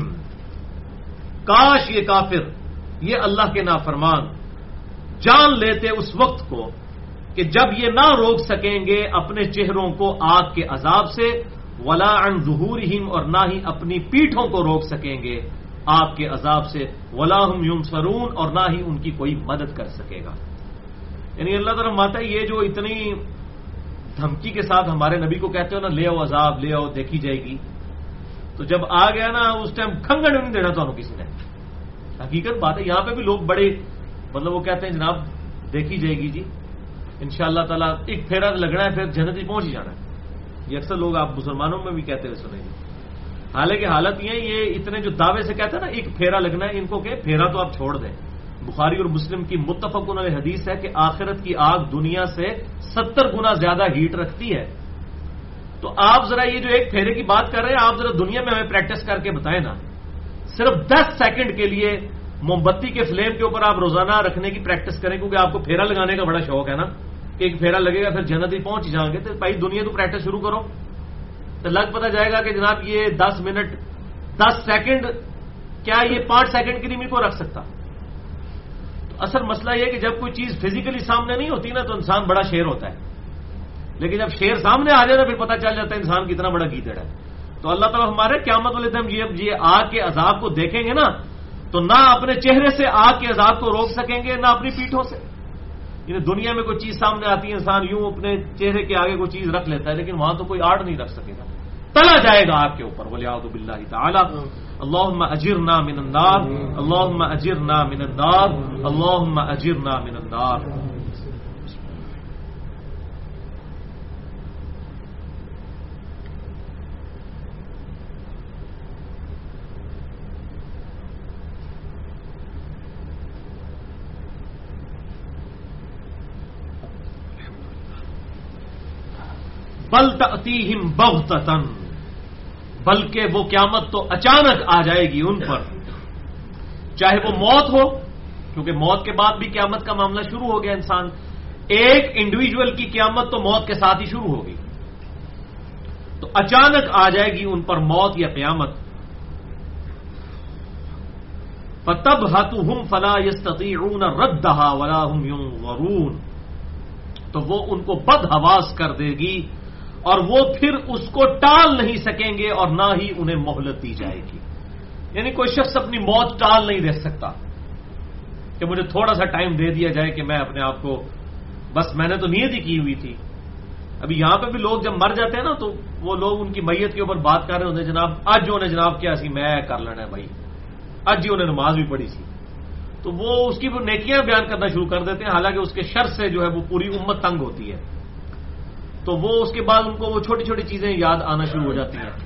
کاش یہ کافر، یہ اللہ کے نافرمان جان لیتے اس وقت کو کہ جب یہ نہ روک سکیں گے اپنے چہروں کو آگ کے عذاب سے، ولا عن ظہورہم، اور نہ ہی اپنی پیٹھوں کو روک سکیں گے آگ کے عذاب سے، ولا ہم ینصرون، اور نہ ہی ان کی کوئی مدد کر سکے گا۔ یعنی اللہ تعالیٰ ماتا ہے یہ جو اتنی دھمکی کے ساتھ ہمارے نبی کو کہتے ہو نا لے آؤ عذاب، لے آؤ دیکھی جائے گی، تو جب آ گیا نا اس ٹائم کھنگڑ نہیں دینا تو کسی نے۔ حقیقت بات ہے، یہاں پہ بھی لوگ بڑے مطلب وہ کہتے ہیں جناب دیکھی جائے گی جی انشاءاللہ تعالیٰ، ایک پھیرا لگنا ہے پھر جنت ہی پہنچ ہی جانا ہے۔ یہ اکثر لوگ آپ مسلمانوں میں بھی کہتے ہوئے سنیں گے۔ حالانکہ حالت یہ یہ اتنے جو دعوے سے کہتے ہیں نا ایک پھیرا لگنا ہے، ان کو کہ پھیرا تو آپ چھوڑ دیں۔ بخاری اور مسلم کی متفق علیہ حدیث ہے کہ آخرت کی آگ دنیا سے ستر گنا زیادہ ہیٹ رکھتی ہے۔ تو آپ ذرا یہ جو ایک پھیرے کی بات کر رہے ہیں، آپ ذرا دنیا میں ہمیں پریکٹس کر کے بتائیں نا، صرف دس سیکنڈ کے لیے موم بتی کے فلیم کے اوپر آپ روزانہ رکھنے کی پریکٹس کریں، کیونکہ آپ کو پھیرا لگانے کا بڑا شوق ہے نا کہ ایک پھیرا لگے گا پھر جنت ہی پہنچ جائیں گے، تو بھائی دنیا تو پریکٹس شروع کرو، تو لگ پتہ جائے گا کہ جناب یہ دس منٹ دس سیکنڈ کیا یہ پانچ سیکنڈ کے لیے میرے کو رکھ سکتا۔ تو اصل مسئلہ یہ کہ جب کوئی چیز فزیکلی سامنے نہیں ہوتی نا تو انسان بڑا شیر ہوتا ہے، لیکن جب شیر سامنے آ جائے نا پھر پتہ چل جاتا ہے انسان کتنا بڑا گیدڑ ہے۔ تو اللہ تعالیٰ ہمارے قیامت والے دن یہ یہ آگ کے عذاب کو دیکھیں گے نا تو نہ اپنے چہرے سے آگ کے عذاب کو روک سکیں گے نہ اپنی پیٹھوں سے۔ یعنی دنیا میں کوئی چیز سامنے آتی ہے انسان یوں اپنے چہرے کے آگے کوئی چیز رکھ لیتا ہے، لیکن وہاں تو کوئی آڑ نہیں رکھ سکے گا، تلا جائے گا آگ کے اوپر۔ ولیعوذ باللہ تعالی۔ اللہم اجرنا من النار، اللہم اجرنا من النار، اللہم اجرنا من النار۔ بل تأتیہم بغتۃ، بلکہ وہ قیامت تو اچانک آ جائے گی ان پر، چاہے وہ موت ہو، کیونکہ موت کے بعد بھی قیامت کا معاملہ شروع ہو گیا۔ انسان ایک انڈیویجول کی قیامت تو موت کے ساتھ ہی شروع ہوگی، تو اچانک آ جائے گی ان پر موت یا قیامت۔ فَتَبْهَتُهُمْ فَلَا يَسْتَطِيعُونَ رَدَّهَا وَلَا هُمْ يُنظَرُونَ، تو وہ ان کو بدحواس کر دے گی اور وہ پھر اس کو ٹال نہیں سکیں گے اور نہ ہی انہیں مہلت دی جائے گی۔ یعنی کوئی شخص اپنی موت ٹال نہیں دے سکتا کہ مجھے تھوڑا سا ٹائم دے دیا جائے کہ میں اپنے آپ کو، بس میں نے تو نیت ہی کی ہوئی تھی۔ ابھی یہاں پہ بھی لوگ جب مر جاتے ہیں نا تو وہ لوگ ان کی میت کے اوپر بات کر رہے ہوتے ہیں، جناب آج جو انہیں جناب کیا سی میں کر لینا ہے بھائی، آج جی انہیں نماز بھی پڑھی سی، تو وہ اس کی نیکیاں بیان کرنا شروع کر دیتے ہیں، حالانکہ اس کے شر سے جو ہے وہ پوری امت تنگ ہوتی ہے۔ تو وہ اس کے بعد ان کو وہ چھوٹی چھوٹی چیزیں یاد آنا شروع ہو جاتی ہیں۔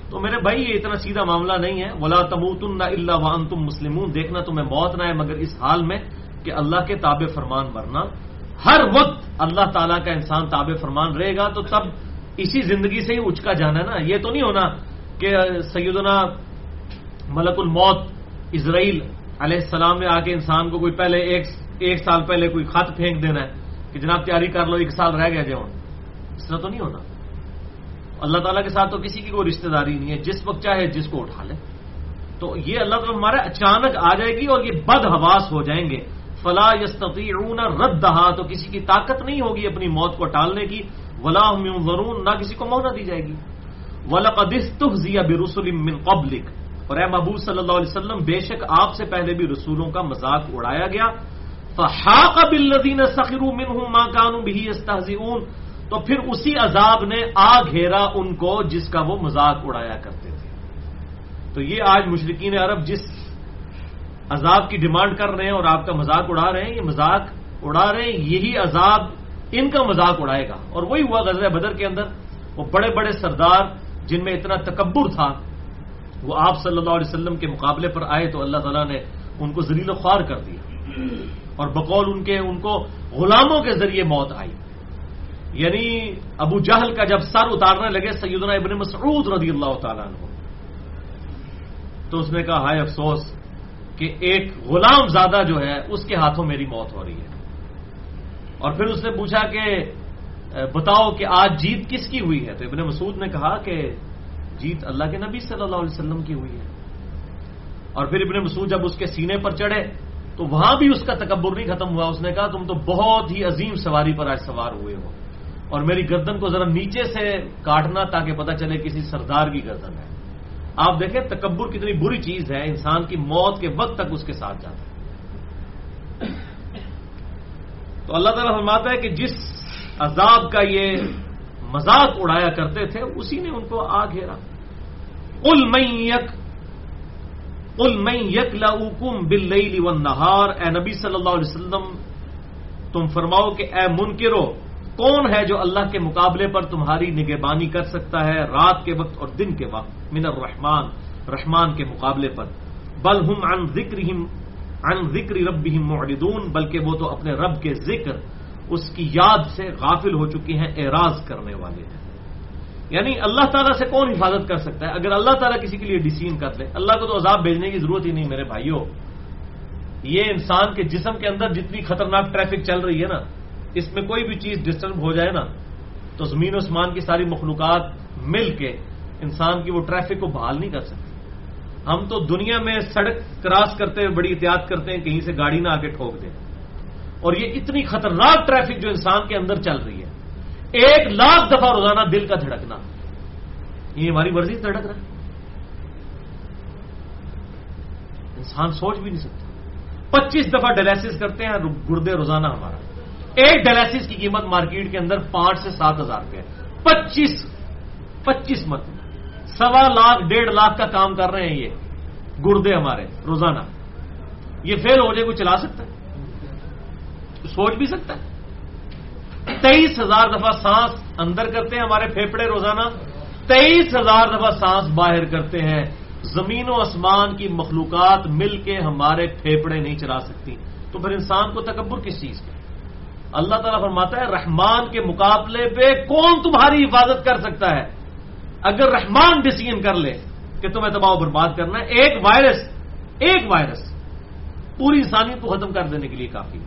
تو میرے بھائی یہ اتنا سیدھا معاملہ نہیں ہے. وَلَا تَمُوتُنَّ إِلَّا وَأَنْتُمْ مُسْلِمُونَ, دیکھنا تمہیں موت نہ ہے مگر اس حال میں کہ اللہ کے تابع فرمان ورنہ ہر وقت اللہ تعالیٰ کا انسان تابع فرمان رہے گا تو تب اسی زندگی سے ہی اچکا جانا ہے نا. یہ تو نہیں ہونا کہ سیدنا ملک الموت اسرائیل علیہ السلام نے آ کے انسان کو کوئی پہلے ایک ایک سال پہلے کوئی خط پھینک دینا ہے کہ جناب تیاری کر لو ایک سال رہ گیا جو. اس طرح تو نہیں ہونا. اللہ تعالیٰ کے ساتھ تو کسی کی کوئی رشتہ داری نہیں ہے, جس وقت چاہے جس کو اٹھا لے. تو یہ اللہ تعالیٰ ہمارے اچانک آ جائے گی اور یہ بد حواس ہو جائیں گے. فلا یستطیعون ردھا, تو کسی کی طاقت نہیں ہوگی اپنی موت کو ٹالنے کی. ولا هم ينظرون, نہ کسی کو مہلت دی جائے گی. وَلَقَدِ اسْتُهْزِئَ بِرُسُلٍ مِّن قَبْلِكَ, اور اے محبوب صلی اللہ علیہ وسلم بے شک آپ سے پہلے بھی رسولوں کا مذاق اڑایا گیا. فَحَاقَ بِالَّذِينَ سَخِرُوا مِنْهُم مَّا كَانُوا بِهِ يَسْتَهْزِئُونَ, تو پھر اسی عذاب نے آ گھیرا ان کو جس کا وہ مذاق اڑایا کرتے تھے. تو یہ آج مشرکین عرب جس عذاب کی ڈیمانڈ کر رہے ہیں اور آپ کا مذاق اڑا رہے ہیں, یہ مذاق اڑا رہے ہیں, یہی عذاب ان کا مذاق اڑائے گا. اور وہی ہوا غزوہ بدر کے اندر, وہ بڑے بڑے سردار جن میں اتنا تکبر تھا وہ آپ صلی اللہ علیہ وسلم کے مقابلے پر آئے تو اللہ تعالیٰ نے ان کو ذلیل و خوار کر دیا اور بقول ان کے ان کو غلاموں کے ذریعے موت آئی. یعنی ابو جہل کا جب سر اتارنے لگے سیدنا ابن مسعود رضی اللہ تعالیٰ عنہ, تو اس نے کہا ہائے افسوس کہ ایک غلام زادہ جو ہے اس کے ہاتھوں میری موت ہو رہی ہے. اور پھر اس نے پوچھا کہ بتاؤ کہ آج جیت کس کی ہوئی ہے؟ تو ابن مسعود نے کہا کہ جیت اللہ کے نبی صلی اللہ علیہ وسلم کی ہوئی ہے. اور پھر ابن مسعود جب اس کے سینے پر چڑھے تو وہاں بھی اس کا تکبر نہیں ختم ہوا. اس نے کہا تم تو بہت ہی عظیم سواری پر آج سوار ہوئے ہو, اور میری گردن کو ذرا نیچے سے کاٹنا تاکہ پتہ چلے کسی سردار کی گردن ہے. آپ دیکھیں تکبر کتنی بری چیز ہے, انسان کی موت کے وقت تک اس کے ساتھ جاتا ہے. تو اللہ تعالیٰ فرماتا ہے کہ جس عذاب کا یہ مذاق اڑایا کرتے تھے اسی نے ان کو آ گھیرا. قل من یک قل من یکلؤکم باللیل والنہار, اے نبی صلی اللہ علیہ وسلم تم فرماؤ کہ اے منکرو, کون ہے جو اللہ کے مقابلے پر تمہاری نگہبانی کر سکتا ہے رات کے وقت اور دن کے وقت؟ من الرحمن, رحمان کے مقابلے پر. بل ہم عن ذکرہم عن ذکر ربہم معرضون, بلکہ وہ تو اپنے رب کے ذکر اس کی یاد سے غافل ہو چکے ہیں, اعراض کرنے والے ہیں. یعنی اللہ تعالیٰ سے کون حفاظت کر سکتا ہے؟ اگر اللہ تعالیٰ کسی کے لیے ڈسین کر لے, اللہ کو تو عذاب بھیجنے کی ضرورت ہی نہیں میرے بھائیوں. یہ انسان کے جسم کے اندر جتنی خطرناک ٹریفک چل رہی ہے نا, اس میں کوئی بھی چیز ڈسٹرب ہو جائے نا تو زمین و اسمان کی ساری مخلوقات مل کے انسان کی وہ ٹریفک کو بحال نہیں کر سکتی. ہم تو دنیا میں سڑک کراس کرتے ہوئے بڑی احتیاط کرتے ہیں کہیں سے گاڑی نہ آ کے ٹھوک دے, اور یہ اتنی خطرناک ٹریفک جو انسان کے اندر چل رہی ہے, ایک لاکھ دفعہ روزانہ دل کا دھڑکنا, یہ ہماری مرضی سے دھڑک رہا ہے. انسان سوچ بھی نہیں سکتا. پچیس دفعہ ڈائلسس کرتے ہیں گردے روزانہ ہمارا. ایک ڈائلسس کی قیمت مارکیٹ کے اندر پانچ سے سات ہزار روپے. پچیس پچیس مت سوا لاکھ ڈیڑھ لاکھ کا کام کر رہے ہیں یہ گردے ہمارے روزانہ. یہ فیل ہو جائے کوئی چلا سکتا ہے؟ سوچ بھی سکتا ہے؟ تیئیس ہزار دفعہ سانس اندر کرتے ہیں ہمارے پھیپڑے روزانہ, تیئیس ہزار دفعہ سانس باہر کرتے ہیں. زمین و آسمان کی مخلوقات مل کے ہمارے پھیپڑے نہیں چلا سکتی, تو پھر انسان کو تکبر کس چیز کا؟ اللہ تعالیٰ فرماتا ہے رحمان کے مقابلے پہ کون تمہاری حفاظت کر سکتا ہے؟ اگر رحمان ڈسیزن کر لے کہ تمہیں تباہ و برباد کرنا ہے, ایک وائرس ایک وائرس پوری انسانیت کو ختم کر دینے کے لیے کافی.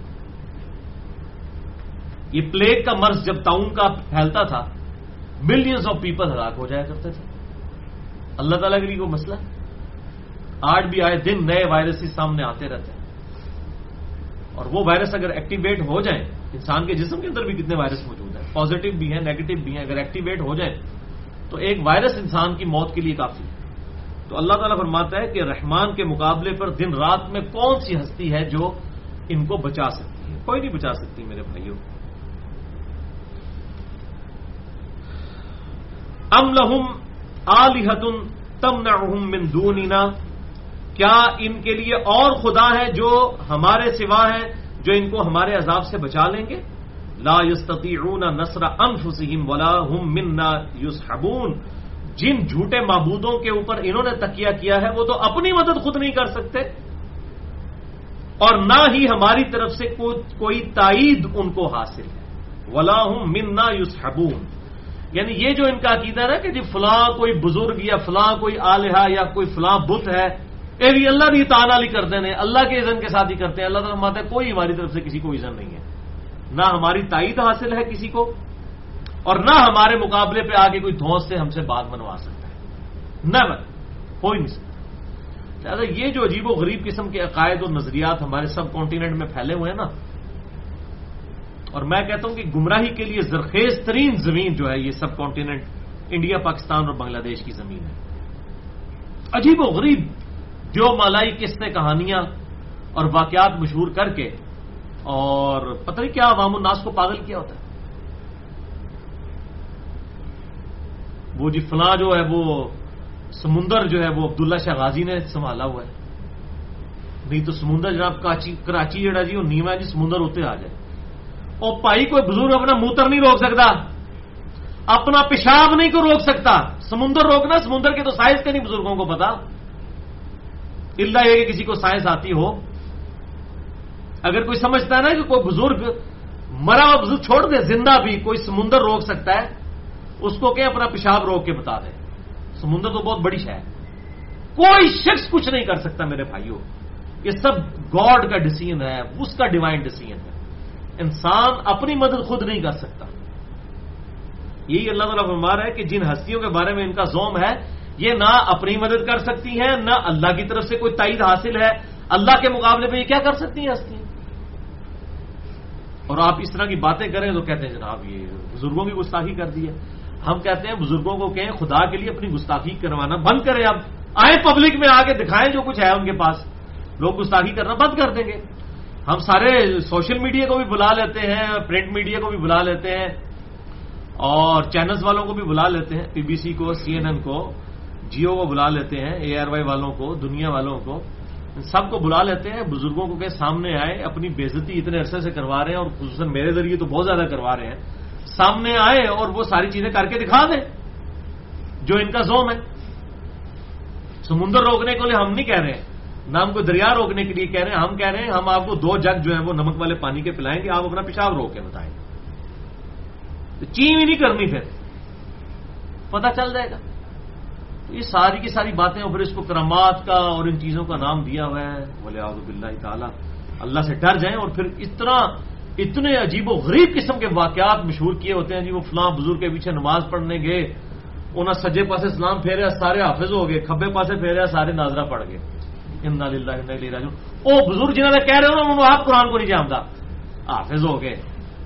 یہ پلیگ کا مرض جب تعاون کا پھیلتا تھا ملینز آف پیپل ہلاک ہو جایا کرتے تھے. اللہ تعالیٰ کے لیے کوئی مسئلہ ہے؟ آج بھی آئے دن نئے وائرس ہی سامنے آتے رہتے ہیں, اور وہ وائرس اگر ایکٹیویٹ ہو جائیں, انسان کے جسم کے اندر بھی کتنے وائرس موجود ہیں, پازیٹو بھی ہیں نیگیٹو بھی ہیں, اگر ایکٹیویٹ ہو جائیں تو ایک وائرس انسان کی موت کے لیے کافی ہے. تو اللہ تعالیٰ فرماتا ہے کہ رحمان کے مقابلے پر دن رات میں کون سی ہستی ہے جو ان کو بچا سکتی ہے؟ کوئی نہیں بچا سکتی میرے بھائیوں. ام لہم آلہۃ تمنعہم من دوننا, کیا ان کے لیے اور خدا ہے جو ہمارے سوا ہیں جو ان کو ہمارے عذاب سے بچا لیں گے؟ لا یستطیعون نصر انفسہم ولا ہم منا یصحبون, جن جھوٹے معبودوں کے اوپر انہوں نے تکیہ کیا ہے وہ تو اپنی مدد خود نہیں کر سکتے اور نہ ہی ہماری طرف سے کوئی تائید ان کو حاصل ہے. وَلَا هُم مِنَّا يُسْحَبُونَ. یعنی یہ جو ان کا عقیدہ ہے کہ جی فلاں کوئی بزرگ یا فلاں کوئی آلہہ یا کوئی فلاں بت ہے اے بھی اللہ بھی تعالیٰ علی کرتے ہیں, اللہ کے اذن کے ساتھ ہی کرتے ہیں. اللہ تعالیٰ فرماتا ہے کوئی ہماری طرف سے کسی کو اذن نہیں ہے, نہ ہماری تائید حاصل ہے کسی کو اور نہ ہمارے مقابلے پہ آگے کوئی دھوس سے ہم سے بات منوا سکتا ہے. نیور, ہو ہی نہیں سکتا. لہٰذا یہ جو عجیب و غریب قسم کے عقائد اور نظریات ہمارے سب کانٹیننٹ میں پھیلے ہوئے ہیں نا, اور میں کہتا ہوں کہ گمراہی کے لیے زرخیز ترین زمین جو ہے یہ سب کانٹیننٹ انڈیا, پاکستان اور بنگلہ دیش کی زمین ہے. عجیب و غریب دیو مالائی قصے کہانیاں اور واقعات مشہور کر کے اور پتہ نہیں کیا عوام الناس کو پاگل کیا ہوتا ہے. وہ جی فلاں جو ہے وہ سمندر جو ہے وہ عبداللہ شاہ غازی نے سنبھالا ہوا ہے, نہیں تو سمندر جناب کراچی جڑا جی وہ نیوا ہے جی سمندر ہوتے آ جائے. اور بھائی کوئی بزرگ اپنا موتر نہیں روک سکتا, اپنا پیشاب نہیں کو روک سکتا. سمندر روکنا, سمندر کے تو سائنس کا نہیں بزرگوں کو پتا, اللہ یہ کہ کسی کو سائنس آتی ہو. اگر کوئی سمجھتا ہے نا کہ کوئی بزرگ مرا ہوا بزرگ چھوڑ دے, زندہ بھی کوئی سمندر روک سکتا ہے, اس کو کہ اپنا پیشاب روک کے بتا دے. سمندر تو بہت بڑی شے ہے, کوئی شخص کچھ نہیں کر سکتا میرے بھائیوں. یہ سب گاڈ کا ڈیسیژن ہے, اس کا ڈیوائن ڈیسیژن ہے. انسان اپنی مدد خود نہیں کر سکتا. یہی اللہ تعالیٰ فرما رہا ہے کہ جن ہستیوں کے بارے میں ان کا زوم ہے یہ نہ اپنی مدد کر سکتی ہیں نہ اللہ کی طرف سے کوئی تائید حاصل ہے. اللہ کے مقابلے میں یہ کیا کر سکتی ہیں ہستیاں؟ اور آپ اس طرح کی باتیں کریں تو کہتے ہیں جناب یہ بزرگوں کی گستاخی کر دی ہے. ہم کہتے ہیں بزرگوں کو کہیں خدا کے لیے اپنی گستاخی کروانا بند کریں. اب آئیں پبلک میں آ کے دکھائیں جو کچھ ہے ان کے پاس, لوگ گستاخی کرنا بند کر دیں گے. ہم سارے سوشل میڈیا کو بھی بلا لیتے ہیں, پرنٹ میڈیا کو بھی بلا لیتے ہیں اور چینلز والوں کو بھی بلا لیتے ہیں, پی بی سی کو, سی این این کو, جیو کو بلا لیتے ہیں, اے آر وائی والوں کو, دنیا والوں کو, سب کو بلا لیتے ہیں. بزرگوں کو کہ سامنے آئے, اپنی بےزتی اتنے عرصے سے کروا رہے ہیں اور خصوصاً میرے ذریعے تو بہت زیادہ کروا رہے ہیں, سامنے آئے اور وہ ساری چیزیں کر کے دکھا دیں جو ان کا زوم ہے. سمندر روکنے کے لیے ہم نہیں کہہ رہے ہیں, نہ ہم کو دریا روکنے کے لیے کہہ رہے ہیں. ہم کہہ رہے ہیں ہم آپ کو دو جگ جو ہیں وہ نمک والے پانی کے پلائیں گے, آپ اپنا پیشاب روک کے بتائیں. چین ہی نہیں کرنی, پھر پتہ چل جائے گا. یہ ساری کی ساری باتیں اور پھر اس کو کرامات کا اور ان چیزوں کا نام دیا ہوا ہے. بولے اعوذ باللہ تعالی, اللہ سے ڈر جائیں. اور پھر اتنا اتنے عجیب و غریب قسم کے واقعات مشہور کیے ہوتے ہیں جی. وہ فلاں بزرگ کے پیچھے نماز پڑھنے گئے, انہیں سجے پاسے سلام پھیریا سارے حافظ ہو گئے, کھبے پاسے پھیریا سارے ناظرہ پڑ گئے. انا للہ و انا الیہ راجعون. او بزرگ جنہوں نے کہہ رہے ہو نا انہوں آپ قرآن کو نہیں جانتا, حافظ ہو گئے,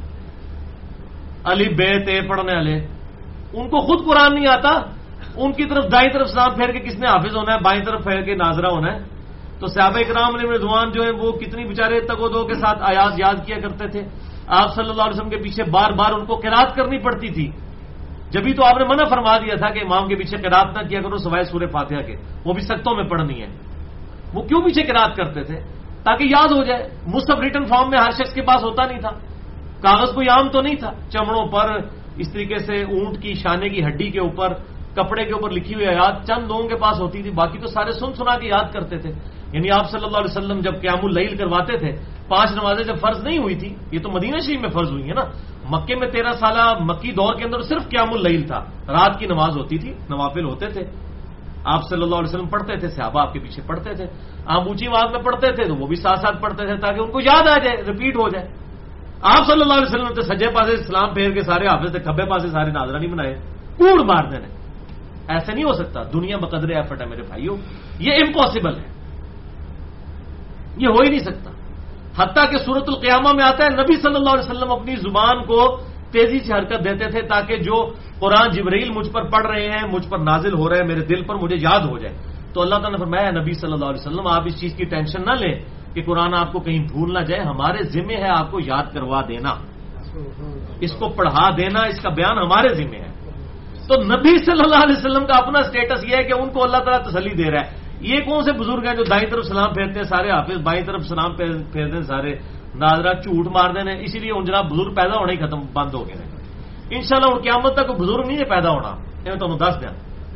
علی بے تے پڑھنے والے, ان کو خود قرآن نہیں آتا. ان کی طرف دائیں طرف سلام پھیر کے کس نے حافظ ہونا ہے, بائیں طرف پھیر کے ناظرہ ہونا ہے. تو صحابہ کرام علیہ رضوان جو ہیں وہ کتنی بیچارے تگ و دو کے ساتھ آیات یاد کیا کرتے تھے. آپ صلی اللہ علیہ وسلم کے پیچھے بار بار ان کو قرات کرنی پڑتی تھی. جبھی تو آپ نے منع فرما دیا تھا کہ امام کے پیچھے قرات نہ کیا کرو سوائے سورہ فاتحہ کے, وہ بھی سختوں میں پڑھنی ہے. وہ کیوں پیچھے قرات کرتے تھے؟ تاکہ یاد ہو جائے. مصحف ریٹن فارم میں ہر شخص کے پاس ہوتا نہیں تھا, کاغذ کوئی عام تو نہیں تھا. چمڑوں پر اس طریقے سے اونٹ کی شانے کی ہڈی کے اوپر کپڑے کے اوپر لکھی ہوئی آیات چند لوگوں کے پاس ہوتی تھی, باقی تو سارے سن سنا کے یاد کرتے تھے. یعنی آپ صلی اللہ علیہ وسلم جب قیام اللیل کرواتے تھے, پانچ نمازیں جب فرض نہیں ہوئی تھی, یہ تو مدینہ شریف میں فرض ہوئی ہے نا. مکے میں تیرہ سالہ مکی دور کے اندر صرف قیام اللیل تھا, رات کی نماز ہوتی تھی, نوافل ہوتے تھے. آپ صلی اللہ علیہ وسلم پڑھتے تھے, صحابہ آپ کے پیچھے پڑھتے تھے. آپ اونچی آواز میں پڑھتے تھے تو وہ بھی ساتھ ساتھ پڑھتے تھے تاکہ ان کو یاد آ جائے, ریپیٹ ہو جائے. آپ صلی اللہ علیہ وسلم تو سجے پاسے اسلام پھیر کے سارے حافظ تھے, کھبے پاسے سارے ناظرہ نہیں بنائے, کوڑ مار دینے. ایسے نہیں ہو سکتا. دنیا بقدر ایفرٹ ہے میرے بھائیوں, یہ امپاسبل ہے, یہ ہو ہی نہیں سکتا. حتیٰ کہ سورۃ القیامہ میں آتا ہے نبی صلی اللہ علیہ وسلم اپنی زبان کو تیزی سے حرکت دیتے تھے تاکہ جو قرآن جبرائیل مجھ پر پڑھ رہے ہیں, مجھ پر نازل ہو رہے ہیں, میرے دل پر مجھے یاد ہو جائے. تو اللہ تعالیٰ نے فرمایا نبی صلی اللہ علیہ وسلم آپ اس چیز کی ٹینشن نہ لیں کہ قرآن آپ کو کہیں بھول نہ جائے, ہمارے ذمہ ہے آپ کو یاد کروا دینا, اس کو پڑھا دینا, اس کا بیان ہمارے ذمہ ہے. تو نبی صلی اللہ علیہ وسلم کا اپنا سٹیٹس یہ ہے کہ ان کو اللہ تعالیٰ تسلی دے رہا ہے. یہ کون سے بزرگ ہیں جو دائیں طرف سلام پھیرتے ہیں سارے حافظ, بائیں طرف سلام پھیرتے ہیں سارے ناظرہ, جھوٹ مار دینے. اسی لیے ان جناب بزرگ پیدا ہونا ہی ختم بند ہو گئے ہیں. انشاءاللہ ان قیامت تک بزرگ نہیں ہے پیدا ہونا, یہ میں تمہیں دس دیا.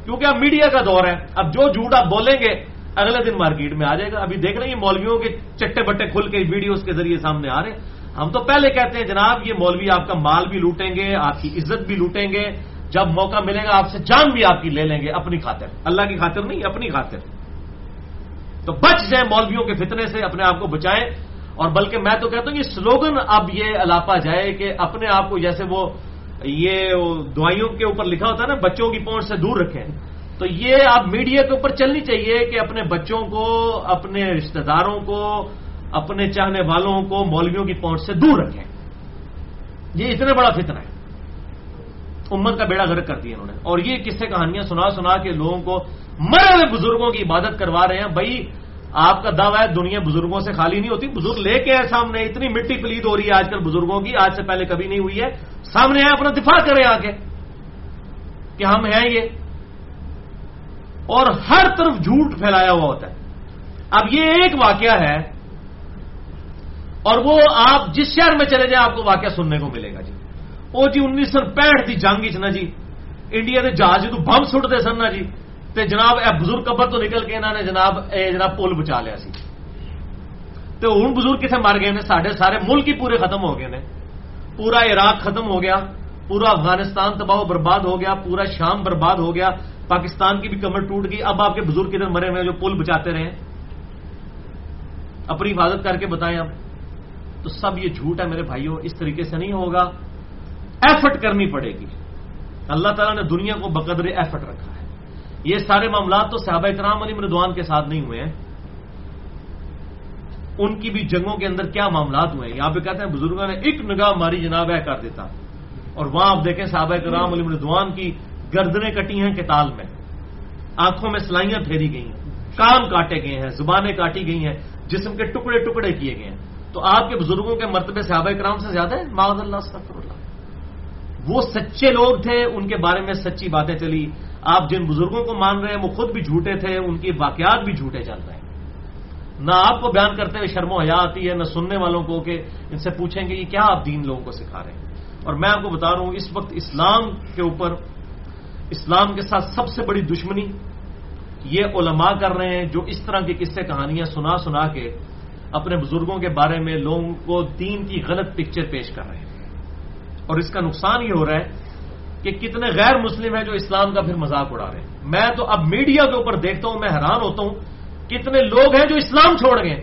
کیونکہ اب میڈیا کا دور ہے. اب جو جھوٹ آپ بولیں گے اگلے دن مارکیٹ میں آ جائے گا. ابھی دیکھ رہے ہیں مولویوں کے چٹے بٹے کھل کے ویڈیوز کے ذریعے سامنے آ رہے ہیں. ہم تو پہلے کہتے ہیں جناب یہ مولوی آپ کا مال بھی لوٹیں گے, آپ کی عزت بھی لوٹیں گے, جب موقع ملے گا آپ سے جان بھی آپ کی لے لیں گے اپنی خاطر, اللہ کی خاطر نہیں, اپنی خاطر. تو بچ جائیں مولویوں کے فتنے سے, اپنے آپ کو بچائیں. اور بلکہ میں تو کہتا ہوں یہ سلوگن اب یہ الاپا جائے کہ اپنے آپ کو جیسے وہ یہ دعائیوں کے اوپر لکھا ہوتا ہے نا بچوں کی پہنچ سے دور رکھیں, تو یہ اب میڈیا کے اوپر چلنی چاہیے کہ اپنے بچوں کو, اپنے رشتہ داروں کو, اپنے چاہنے والوں کو مولویوں کی پہنچ سے دور رکھیں. یہ اتنا بڑا فتنہ ہے, امت کا بیڑا غرق کر دیا انہوں نے. اور یہ قصے کہانیاں سنا سنا کے لوگوں کو مرے ہوئے بزرگوں کی عبادت کروا رہے ہیں. بھائی آپ کا دعویٰ ہے دنیا بزرگوں سے خالی نہیں ہوتی, بزرگ لے کے ہے سامنے. اتنی مٹی پلید ہو رہی ہے آج کل بزرگوں کی, آج سے پہلے کبھی نہیں ہوئی ہے. سامنے ہے, اپنا دفاع کریں آگے کہ ہم ہیں یہ. اور ہر طرف جھوٹ پھیلایا ہوا ہوتا ہے. اب یہ ایک واقعہ ہے اور وہ آپ جس شہر میں چلے جائیں آپ کو واقعہ سننے کو ملے گا. جی وہ جی انیس سو پینٹ کی جنگ چ نا جی انڈیا کے جہاز جدو بم سٹتے سن نا جی, تے جناب اے بزرگ قبر تو نکل کے انہوں نے جناب اے جناب پل بچا لیا سی. تے ہن بزرگ کتنے مر گئے نے, سارے سارے ملک ہی پورے ختم ہو گئے نے. پورا عراق ختم ہو گیا, پورا افغانستان تباہ و برباد ہو گیا, پورا شام برباد ہو گیا, پاکستان کی بھی کمر ٹوٹ گئی. اب آپ کے بزرگ کدھر مرے ہوئے جو پل بچاتے رہے, اپنی حفاظت کر کے بتائیں. اب تو سب یہ جھوٹ ہے میرے بھائیوں, اس طریقے سے نہیں ہوگا. ایفرٹ کرنی پڑے گی. اللہ تعالیٰ نے دنیا کو بقدر ایفرٹ رکھا ہے. یہ سارے معاملات تو صحابہ کرام علیہ رضوان کے ساتھ نہیں ہوئے ہیں, ان کی بھی جنگوں کے اندر کیا معاملات ہوئے ہیں. یہاں پہ کہتے ہیں بزرگوں نے ایک نگاہ ماری جناب ہے کر دیتا, اور وہاں آپ دیکھیں صحابہ کرام علیہ رضوان کی گردنیں کٹی ہیں قتال میں, آنکھوں میں سلائیاں پھیری گئی ہیں, کان کاٹے گئے ہیں, زبانیں کاٹی گئی ہیں, جسم کے ٹکڑے ٹکڑے کیے گئے ہیں. تو آپ کے بزرگوں کے مرتبے صحابہ کرام سے زیادہ ہے معاذ اللہ استغفر اللہ. وہ سچے لوگ تھے, ان کے بارے میں سچی باتیں چلی. آپ جن بزرگوں کو مان رہے ہیں وہ خود بھی جھوٹے تھے, ان کے واقعات بھی جھوٹے چل رہے ہیں. نہ آپ کو بیان کرتے ہوئے شرم و حیا آتی ہے, نہ سننے والوں کو کہ ان سے پوچھیں گے یہ کیا آپ دین لوگوں کو سکھا رہے ہیں. اور میں آپ کو بتا رہا ہوں اس وقت اسلام کے اوپر, اسلام کے ساتھ سب سے بڑی دشمنی یہ علماء کر رہے ہیں جو اس طرح کی قصے کہانیاں سنا سنا کے اپنے بزرگوں کے بارے میں لوگوں کو دین کی غلط پکچر پیش کر رہے ہیں. اور اس کا نقصان یہ ہو رہا ہے کہ کتنے غیر مسلم ہیں جو اسلام کا پھر مذاق اڑا رہے ہیں. میں تو اب میڈیا کے اوپر دیکھتا ہوں, میں حیران ہوتا ہوں کتنے لوگ ہیں جو اسلام چھوڑ گئے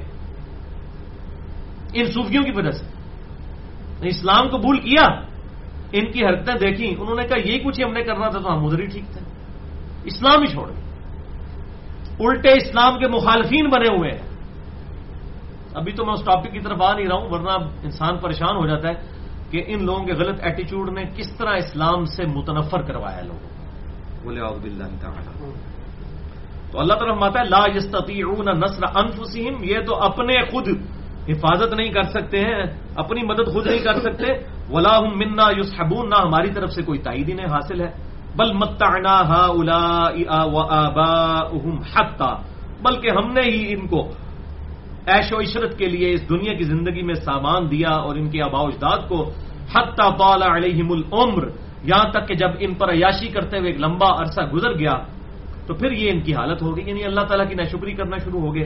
ان صوفیوں کی وجہ سے. اسلام قبول کیا, ان کی حرکتیں دیکھی, انہوں نے کہا یہی کچھ ہی ہم نے کرنا تھا تو ہم ادھر ہی ٹھیک تھے, اسلام ہی چھوڑ گئے. الٹے اسلام کے مخالفین بنے ہوئے ہیں. ابھی تو میں اس ٹاپک کی طرف آ نہیں رہا ہوں, ورنہ انسان پریشان ہو جاتا ہے کہ ان لوگوں کے غلط ایٹیچیوڈ نے کس طرح اسلام سے متنفر کروایا لوگوں کو. بولے اعوذ باللہ تعالی. تو اللہ تعالیٰ فرماتا ہے لا یستطیعون نصر انفسہم, یہ تو اپنے خود حفاظت نہیں کر سکتے ہیں, اپنی مدد خود نہیں کر سکتے. ولا هم منا یصحبون, نہ ہماری طرف سے کوئی تائید انہیں حاصل ہے. بل متعنا هؤلاء وآباؤهم حتى, بلکہ ہم نے ہی ان کو عیش و عشرت کے لیے اس دنیا کی زندگی میں سامان دیا اور ان کے آباء و اجداد کو حتی طال علیہم العمر, یہاں تک کہ جب ان پر عیاشی کرتے ہوئے ایک لمبا عرصہ گزر گیا تو پھر یہ ان کی حالت ہوگی, یعنی اللہ تعالیٰ کی ناشکری کرنا شروع ہو گئے.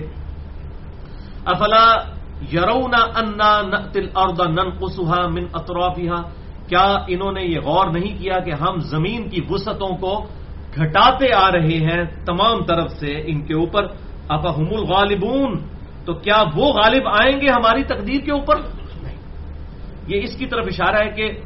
افلا یرون انا نأتی الارض ننقصها من اطرافها, کیا انہوں نے یہ غور نہیں کیا کہ ہم زمین کی وسعتوں کو گھٹاتے آ رہے ہیں تمام طرف سے ان کے اوپر. افہم الغالبون, تو کیا وہ غالب آئیں گے ہماری تقدیر کے اوپر؟ نہیں. یہ اس کی طرف اشارہ ہے کہ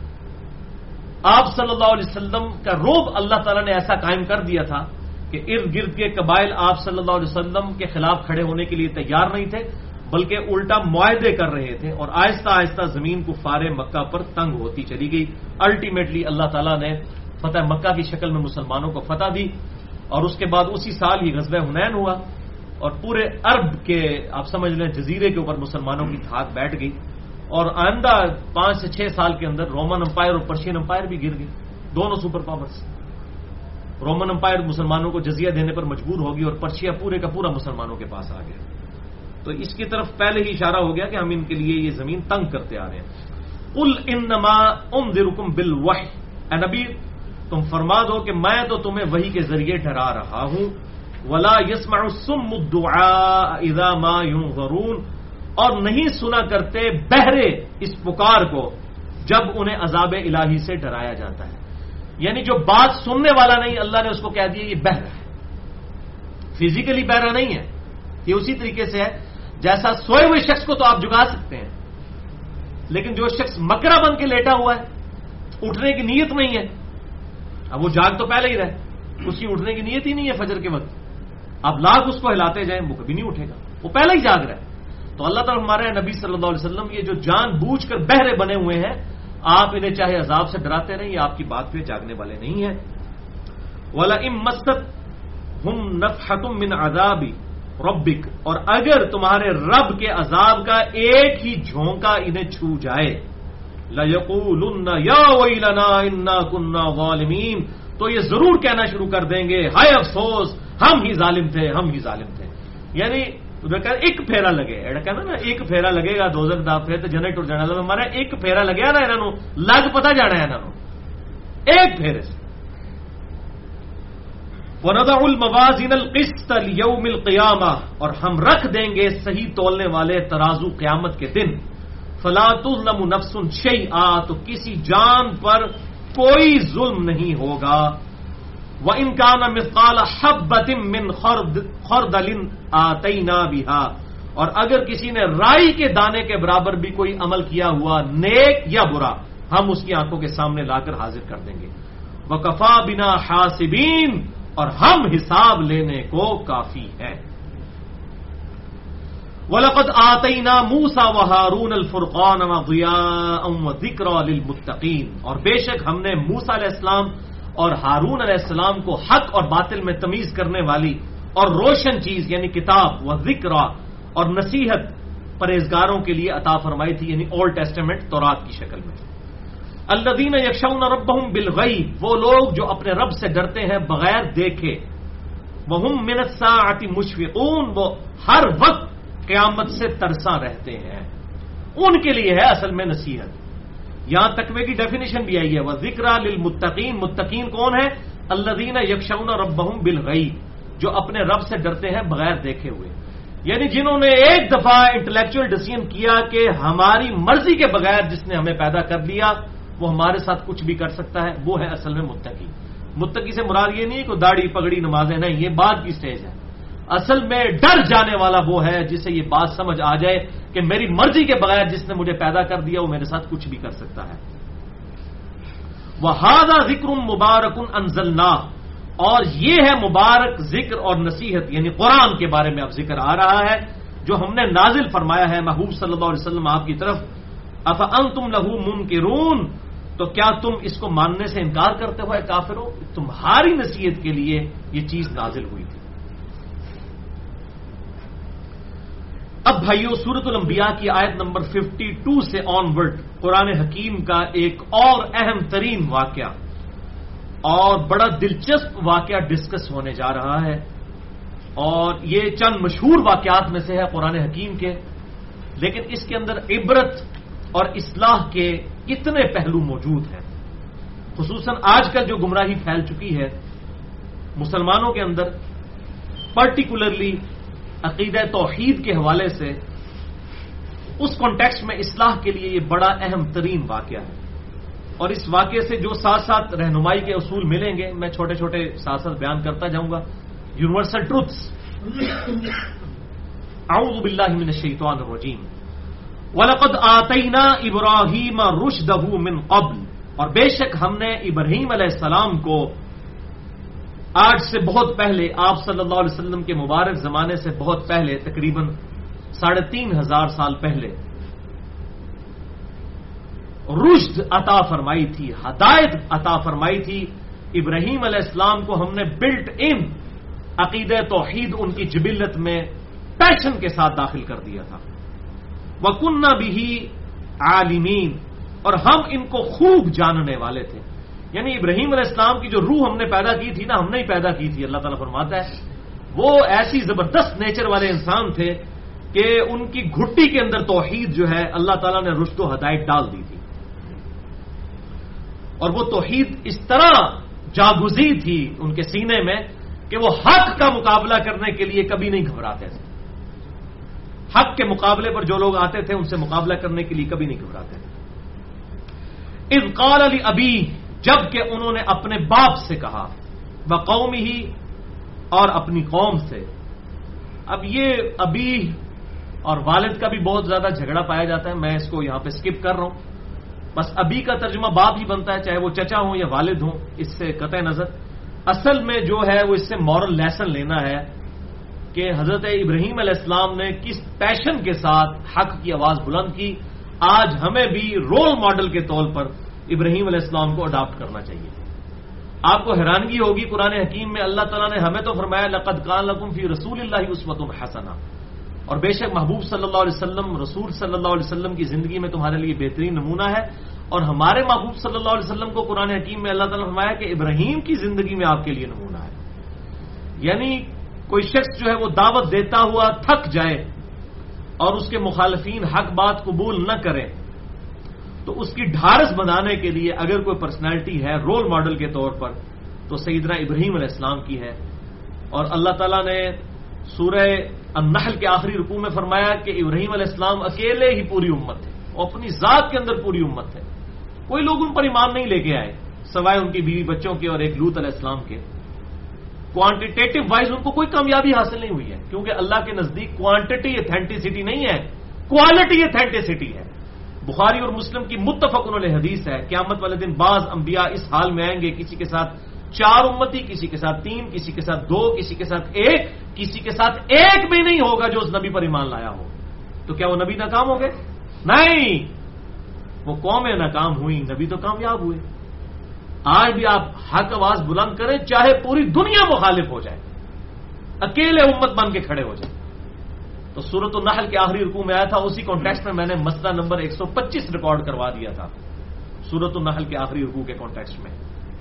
آپ صلی اللہ علیہ وسلم کا روب اللہ تعالیٰ نے ایسا قائم کر دیا تھا کہ ارد گرد کے قبائل آپ صلی اللہ علیہ وسلم کے خلاف کھڑے ہونے کے لیے تیار نہیں تھے, بلکہ الٹا معاہدے کر رہے تھے, اور آہستہ آہستہ زمین کفار مکہ پر تنگ ہوتی چلی گئی. الٹیمیٹلی اللہ تعالیٰ نے فتح مکہ کی شکل میں مسلمانوں کو فتح دی, اور اس کے بعد اسی سال ہی غزوہ حنین ہوا, اور پورے عرب کے آپ سمجھ لیں جزیرے کے اوپر مسلمانوں کی دھاک بیٹھ گئی. اور آئندہ پانچ سے چھ سال کے اندر رومن امپائر اور پرشین امپائر بھی گر گئی, دونوں سپر پاورز. رومن امپائر مسلمانوں کو جزیہ دینے پر مجبور ہوگی اور پرشیا پورے کا پورا مسلمانوں کے پاس آ گیا. تو اس کی طرف پہلے ہی اشارہ ہو گیا کہ ہم ان کے لیے یہ زمین تنگ کرتے آ رہے ہیں. قل انما انذرکم بالوحی, اے نبی تم فرما دو کہ میں تو تمہیں وحی کے ذریعے ڈرا رہا ہوں. ولا يسمع الصم الدعاء اذا ما ينذرون، اور نہیں سنا کرتے بہرے اس پکار کو جب انہیں عذاب الہی سے ڈرایا جاتا ہے. یعنی جو بات سننے والا نہیں، اللہ نے اس کو کہہ دیا یہ بہرا ہے. فزیکلی بہرا نہیں ہے، یہ اسی طریقے سے ہے جیسا سوئے ہوئے شخص کو تو آپ جگا سکتے ہیں، لیکن جو شخص مکرا بن کے لیٹا ہوا ہے، اٹھنے کی نیت نہیں ہے، اب وہ جاگ تو پہلے ہی رہے، اس کی اٹھنے کی نیت ہی نہیں ہے فجر کے وقت، آپ لاکھ اس کو ہلاتے جائیں وہ کبھی نہیں اٹھے گا، وہ پہلے ہی جاگ رہا ہے. تو اللہ تعالیٰ ہمارے نبی صلی اللہ علیہ وسلم یہ جو جان بوجھ کر بہرے بنے ہوئے ہیں، آپ انہیں چاہے عذاب سے ڈراتے رہیں، یہ آپ کی بات پہ جاگنے والے نہیں ہیں. وَلَئِن مَّسَّتْهُمْ نَفْحَةٌ مِّنْ عَذَابِ رَبِّكَ، اور اگر تمہارے رب کے عذاب کا ایک ہی جھونکا انہیں چھو جائے، لَيَقُولُنَّ يَا وَيْلَنَا إِنَّا كُنَّا ظَالِمِينَ، تو یہ ضرور کہنا شروع کر دیں گے ہائے افسوس، ہم ہی ظالم تھے، ہم ہی ظالم تھے. یعنی ایک پھیرا لگے کہنا نا، ایک پھیرا لگے گا دوزخ دا پھر تو جنت ٹر جانا. ہمارا ایک پھیرا لگیا نا انہوں لگ پتا جانا ہے انہوں ایک پھیرے سے. وَنَضَعُ الْمَوَازِينَ الْقِسْطَ لِيَوْمِ الْقِيَامَةِ، اور ہم رکھ دیں گے صحیح تولنے والے ترازو قیامت کے دن. فَلَا تُظْلَمُ نَفْسٌ شَيْئًا، تو کسی جان پر کوئی ظلم نہیں ہوگا. وَإِنْ كَانَ مِثْقَالَ حَبَّةٍ مِّنْ خَرْدَلٍ آتَيْنَا بِهَا، اور اگر کسی نے رائی کے دانے کے برابر بھی کوئی عمل کیا ہوا نیک یا برا، ہم اس کی آنکھوں کے سامنے لا کر حاضر کر دیں گے. وَكَفَى بِنَا حَاسِبِينَ، اور ہم حساب لینے کو کافی ہے. وَلَقَدْ آتَيْنَا مُوسَىٰ وَهَارُونَ الْفُرْقَانَ وَضِيَاءً وَذِكْرًا لِلْمُتَّقِينَ، اور بے شک ہم نے موسیٰ علیہ السلام اور ہارون علیہ السلام کو حق اور باطل میں تمیز کرنے والی اور روشن چیز یعنی کتاب و ذکر اور نصیحت پرہیزگاروں کے لیے عطا فرمائی تھی، یعنی اولڈ ٹیسٹمنٹ تورات کی شکل میں. الذین یخشون ربهم بالغیب، وہ لوگ جو اپنے رب سے ڈرتے ہیں بغیر دیکھے. وهم من الساعۃ مشفقون، وہ ہر وقت قیامت سے ترساں رہتے ہیں. ان کے لیے ہے اصل میں نصیحت. یہاں تقوی کی ڈیفینیشن بھی آئی ہے، وہ ذکر للمتقین. متقین کون ہے؟ الذین یخشون ربهم بالغیب، جو اپنے رب سے ڈرتے ہیں بغیر دیکھے ہوئے. یعنی جنہوں نے ایک دفعہ انٹلیکچوئل ڈیسیژن کیا کہ ہماری مرضی کے بغیر جس نے ہمیں پیدا کر دیا وہ ہمارے ساتھ کچھ بھی کر سکتا ہے، وہ ہے اصل میں متقی. متقی سے مراد یہ نہیں کہ داڑھی پگڑی نمازیں، نہیں، یہ بعد کی سٹیج ہے. اصل میں ڈر جانے والا وہ ہے جسے یہ بات سمجھ آ جائے کہ میری مرضی کے بغیر جس نے مجھے پیدا کر دیا وہ میرے ساتھ کچھ بھی کر سکتا ہے. وَهَذَا ذِكْرٌ مُبَارَكٌ أَنزَلْنَاهُ، اور یہ ہے مبارک ذکر اور نصیحت، یعنی قرآن کے بارے میں اب ذکر آ رہا ہے جو ہم نے نازل فرمایا ہے محبوب صلی اللہ علیہ وسلم آپ کی طرف. أَفَأَنْتُمْ لَهُ مُنْكِرُونَ، تو کیا تم اس کو ماننے سے انکار کرتے ہو اے کافرو؟ تمہاری نصیحت کے لیے یہ چیز نازل ہوئی تھی. اب بھائیو سورۃ الانبیاء کی آیت نمبر بائیس سے آن ورڈ قرآن حکیم کا ایک اور اہم ترین واقعہ اور بڑا دلچسپ واقعہ ڈسکس ہونے جا رہا ہے. اور یہ چند مشہور واقعات میں سے ہے قرآن حکیم کے، لیکن اس کے اندر عبرت اور اصلاح کے کتنے پہلو موجود ہیں. خصوصاً آج کل جو گمراہی پھیل چکی ہے مسلمانوں کے اندر، پرٹیکولرلی عقیدہ توحید کے حوالے سے، اس کانٹیکسٹ میں اصلاح کے لیے یہ بڑا اہم ترین واقعہ ہے. اور اس واقعے سے جو ساتھ ساتھ رہنمائی کے اصول ملیں گے میں چھوٹے چھوٹے ساتھ ساتھ بیان کرتا جاؤں گا. Universal truths. اعوذ باللہ من الشیطان الرجیم. وَلَقَدْ آتَيْنَا إِبْرَاهِيمَ رُشْدَهُ مِنْ قَبْلِ، اور بے شک ہم نے ابراہیم علیہ السلام کو آج سے بہت پہلے، آپ صلی اللہ علیہ وسلم کے مبارک زمانے سے بہت پہلے، تقریباً ساڑھے تین ہزار سال پہلے، رشد عطا فرمائی تھی، ہدایت عطا فرمائی تھی. ابراہیم علیہ السلام کو ہم نے بلٹ ان عقیدہ توحید ان کی جبلت میں پیشن کے ساتھ داخل کر دیا تھا. وَكُنَّا بِهِ عَالِمِينَ، اور ہم ان کو خوب جاننے والے تھے. یعنی ابراہیم علیہ السلام کی جو روح ہم نے پیدا کی تھی نا، ہم نے ہی پیدا کی تھی. اللہ تعالیٰ فرماتا ہے وہ ایسی زبردست نیچر والے انسان تھے کہ ان کی گھٹی کے اندر توحید جو ہے اللہ تعالیٰ نے رشد و ہدایت ڈال دی تھی. اور وہ توحید اس طرح جاگزی تھی ان کے سینے میں کہ وہ حق کا مقابلہ کرنے کے لیے کبھی نہیں گھبراتے تھے. حق کے مقابلے پر جو لوگ آتے تھے ان سے مقابلہ کرنے کے لیے کبھی نہیں گھبراتے تھے. اذ قال لابی، جب کہ انہوں نے اپنے باپ سے کہا، وقومہ، اور اپنی قوم سے. اب یہ ابی اور والد کا بھی بہت زیادہ جھگڑا پایا جاتا ہے، میں اس کو یہاں پہ سکپ کر رہا ہوں. بس ابی کا ترجمہ باپ ہی بنتا ہے، چاہے وہ چچا ہوں یا والد ہوں، اس سے قطع نظر. اصل میں جو ہے وہ اس سے مورل لیسن لینا ہے کہ حضرت ابراہیم علیہ السلام نے کس پیشن کے ساتھ حق کی آواز بلند کی. آج ہمیں بھی رول ماڈل کے طور پر ابراہیم علیہ السلام کو اڈاپٹ کرنا چاہیے. آپ کو حیرانگی ہوگی، قرآن حکیم میں اللہ تعالیٰ نے ہمیں تو فرمایا لقد کان لکم فی رسول اللہ اسوۃ حسنہ، اور بے شک محبوب صلی اللہ علیہ وسلم، رسول صلی اللہ علیہ وسلم کی زندگی میں تمہارے لیے بہترین نمونہ ہے. اور ہمارے محبوب صلی اللہ علیہ وسلم کو قرآن حکیم میں اللہ تعالیٰ نے فرمایا کہ ابراہیم کی زندگی میں آپ کے لیے نمونہ ہے. یعنی کوئی شخص جو ہے وہ دعوت دیتا ہوا تھک جائے اور اس کے مخالفین حق بات قبول نہ کریں تو اس کی ڈھارس بنانے کے لیے اگر کوئی پرسنالٹی ہے رول ماڈل کے طور پر تو سیدنا ابراہیم علیہ السلام کی ہے. اور اللہ تعالیٰ نے سورہ النحل کے آخری رکوع میں فرمایا کہ ابراہیم علیہ السلام اکیلے ہی پوری امت ہے، اور اپنی ذات کے اندر پوری امت ہے. کوئی لوگ ان پر ایمان نہیں لے کے آئے سوائے ان کی بیوی بچوں کے اور ایک لوط علیہ السلام کے. کوانٹیٹیو وائز ان کو کوئی کامیابی حاصل نہیں ہوئی ہے، کیونکہ اللہ کے نزدیک کوانٹٹی ایتھینٹسٹی نہیں ہے، کوالٹی ایتھینٹسٹی ہے. بخاری اور مسلم کی متفق علیہ حدیث ہے، قیامت والے دن بعض انبیاء اس حال میں آئیں گے، کسی کے ساتھ چار امتی، کسی کے ساتھ تین، کسی کے ساتھ دو، کسی کے ساتھ ایک، کسی کے ساتھ ایک بھی نہیں ہوگا جو اس نبی پر ایمان لایا ہو. تو کیا وہ نبی ناکام ہو گئے؟ نہیں، وہ قومیں ناکام ہوئی، نبی تو کامیاب ہوئے. آج بھی آپ حق آواز بلند کریں چاہے پوری دنیا مخالف ہو جائے، اکیلے امت بن کے کھڑے ہو جائے. تو سورۃ النحل کے آخری رکوع میں آیا تھا، اسی کانٹیکسٹ میں میں نے مسئلہ نمبر ایک سو پچیس ریکارڈ کروا دیا تھا. سورۃ النحل کے آخری رکوع کے کانٹیکسٹ میں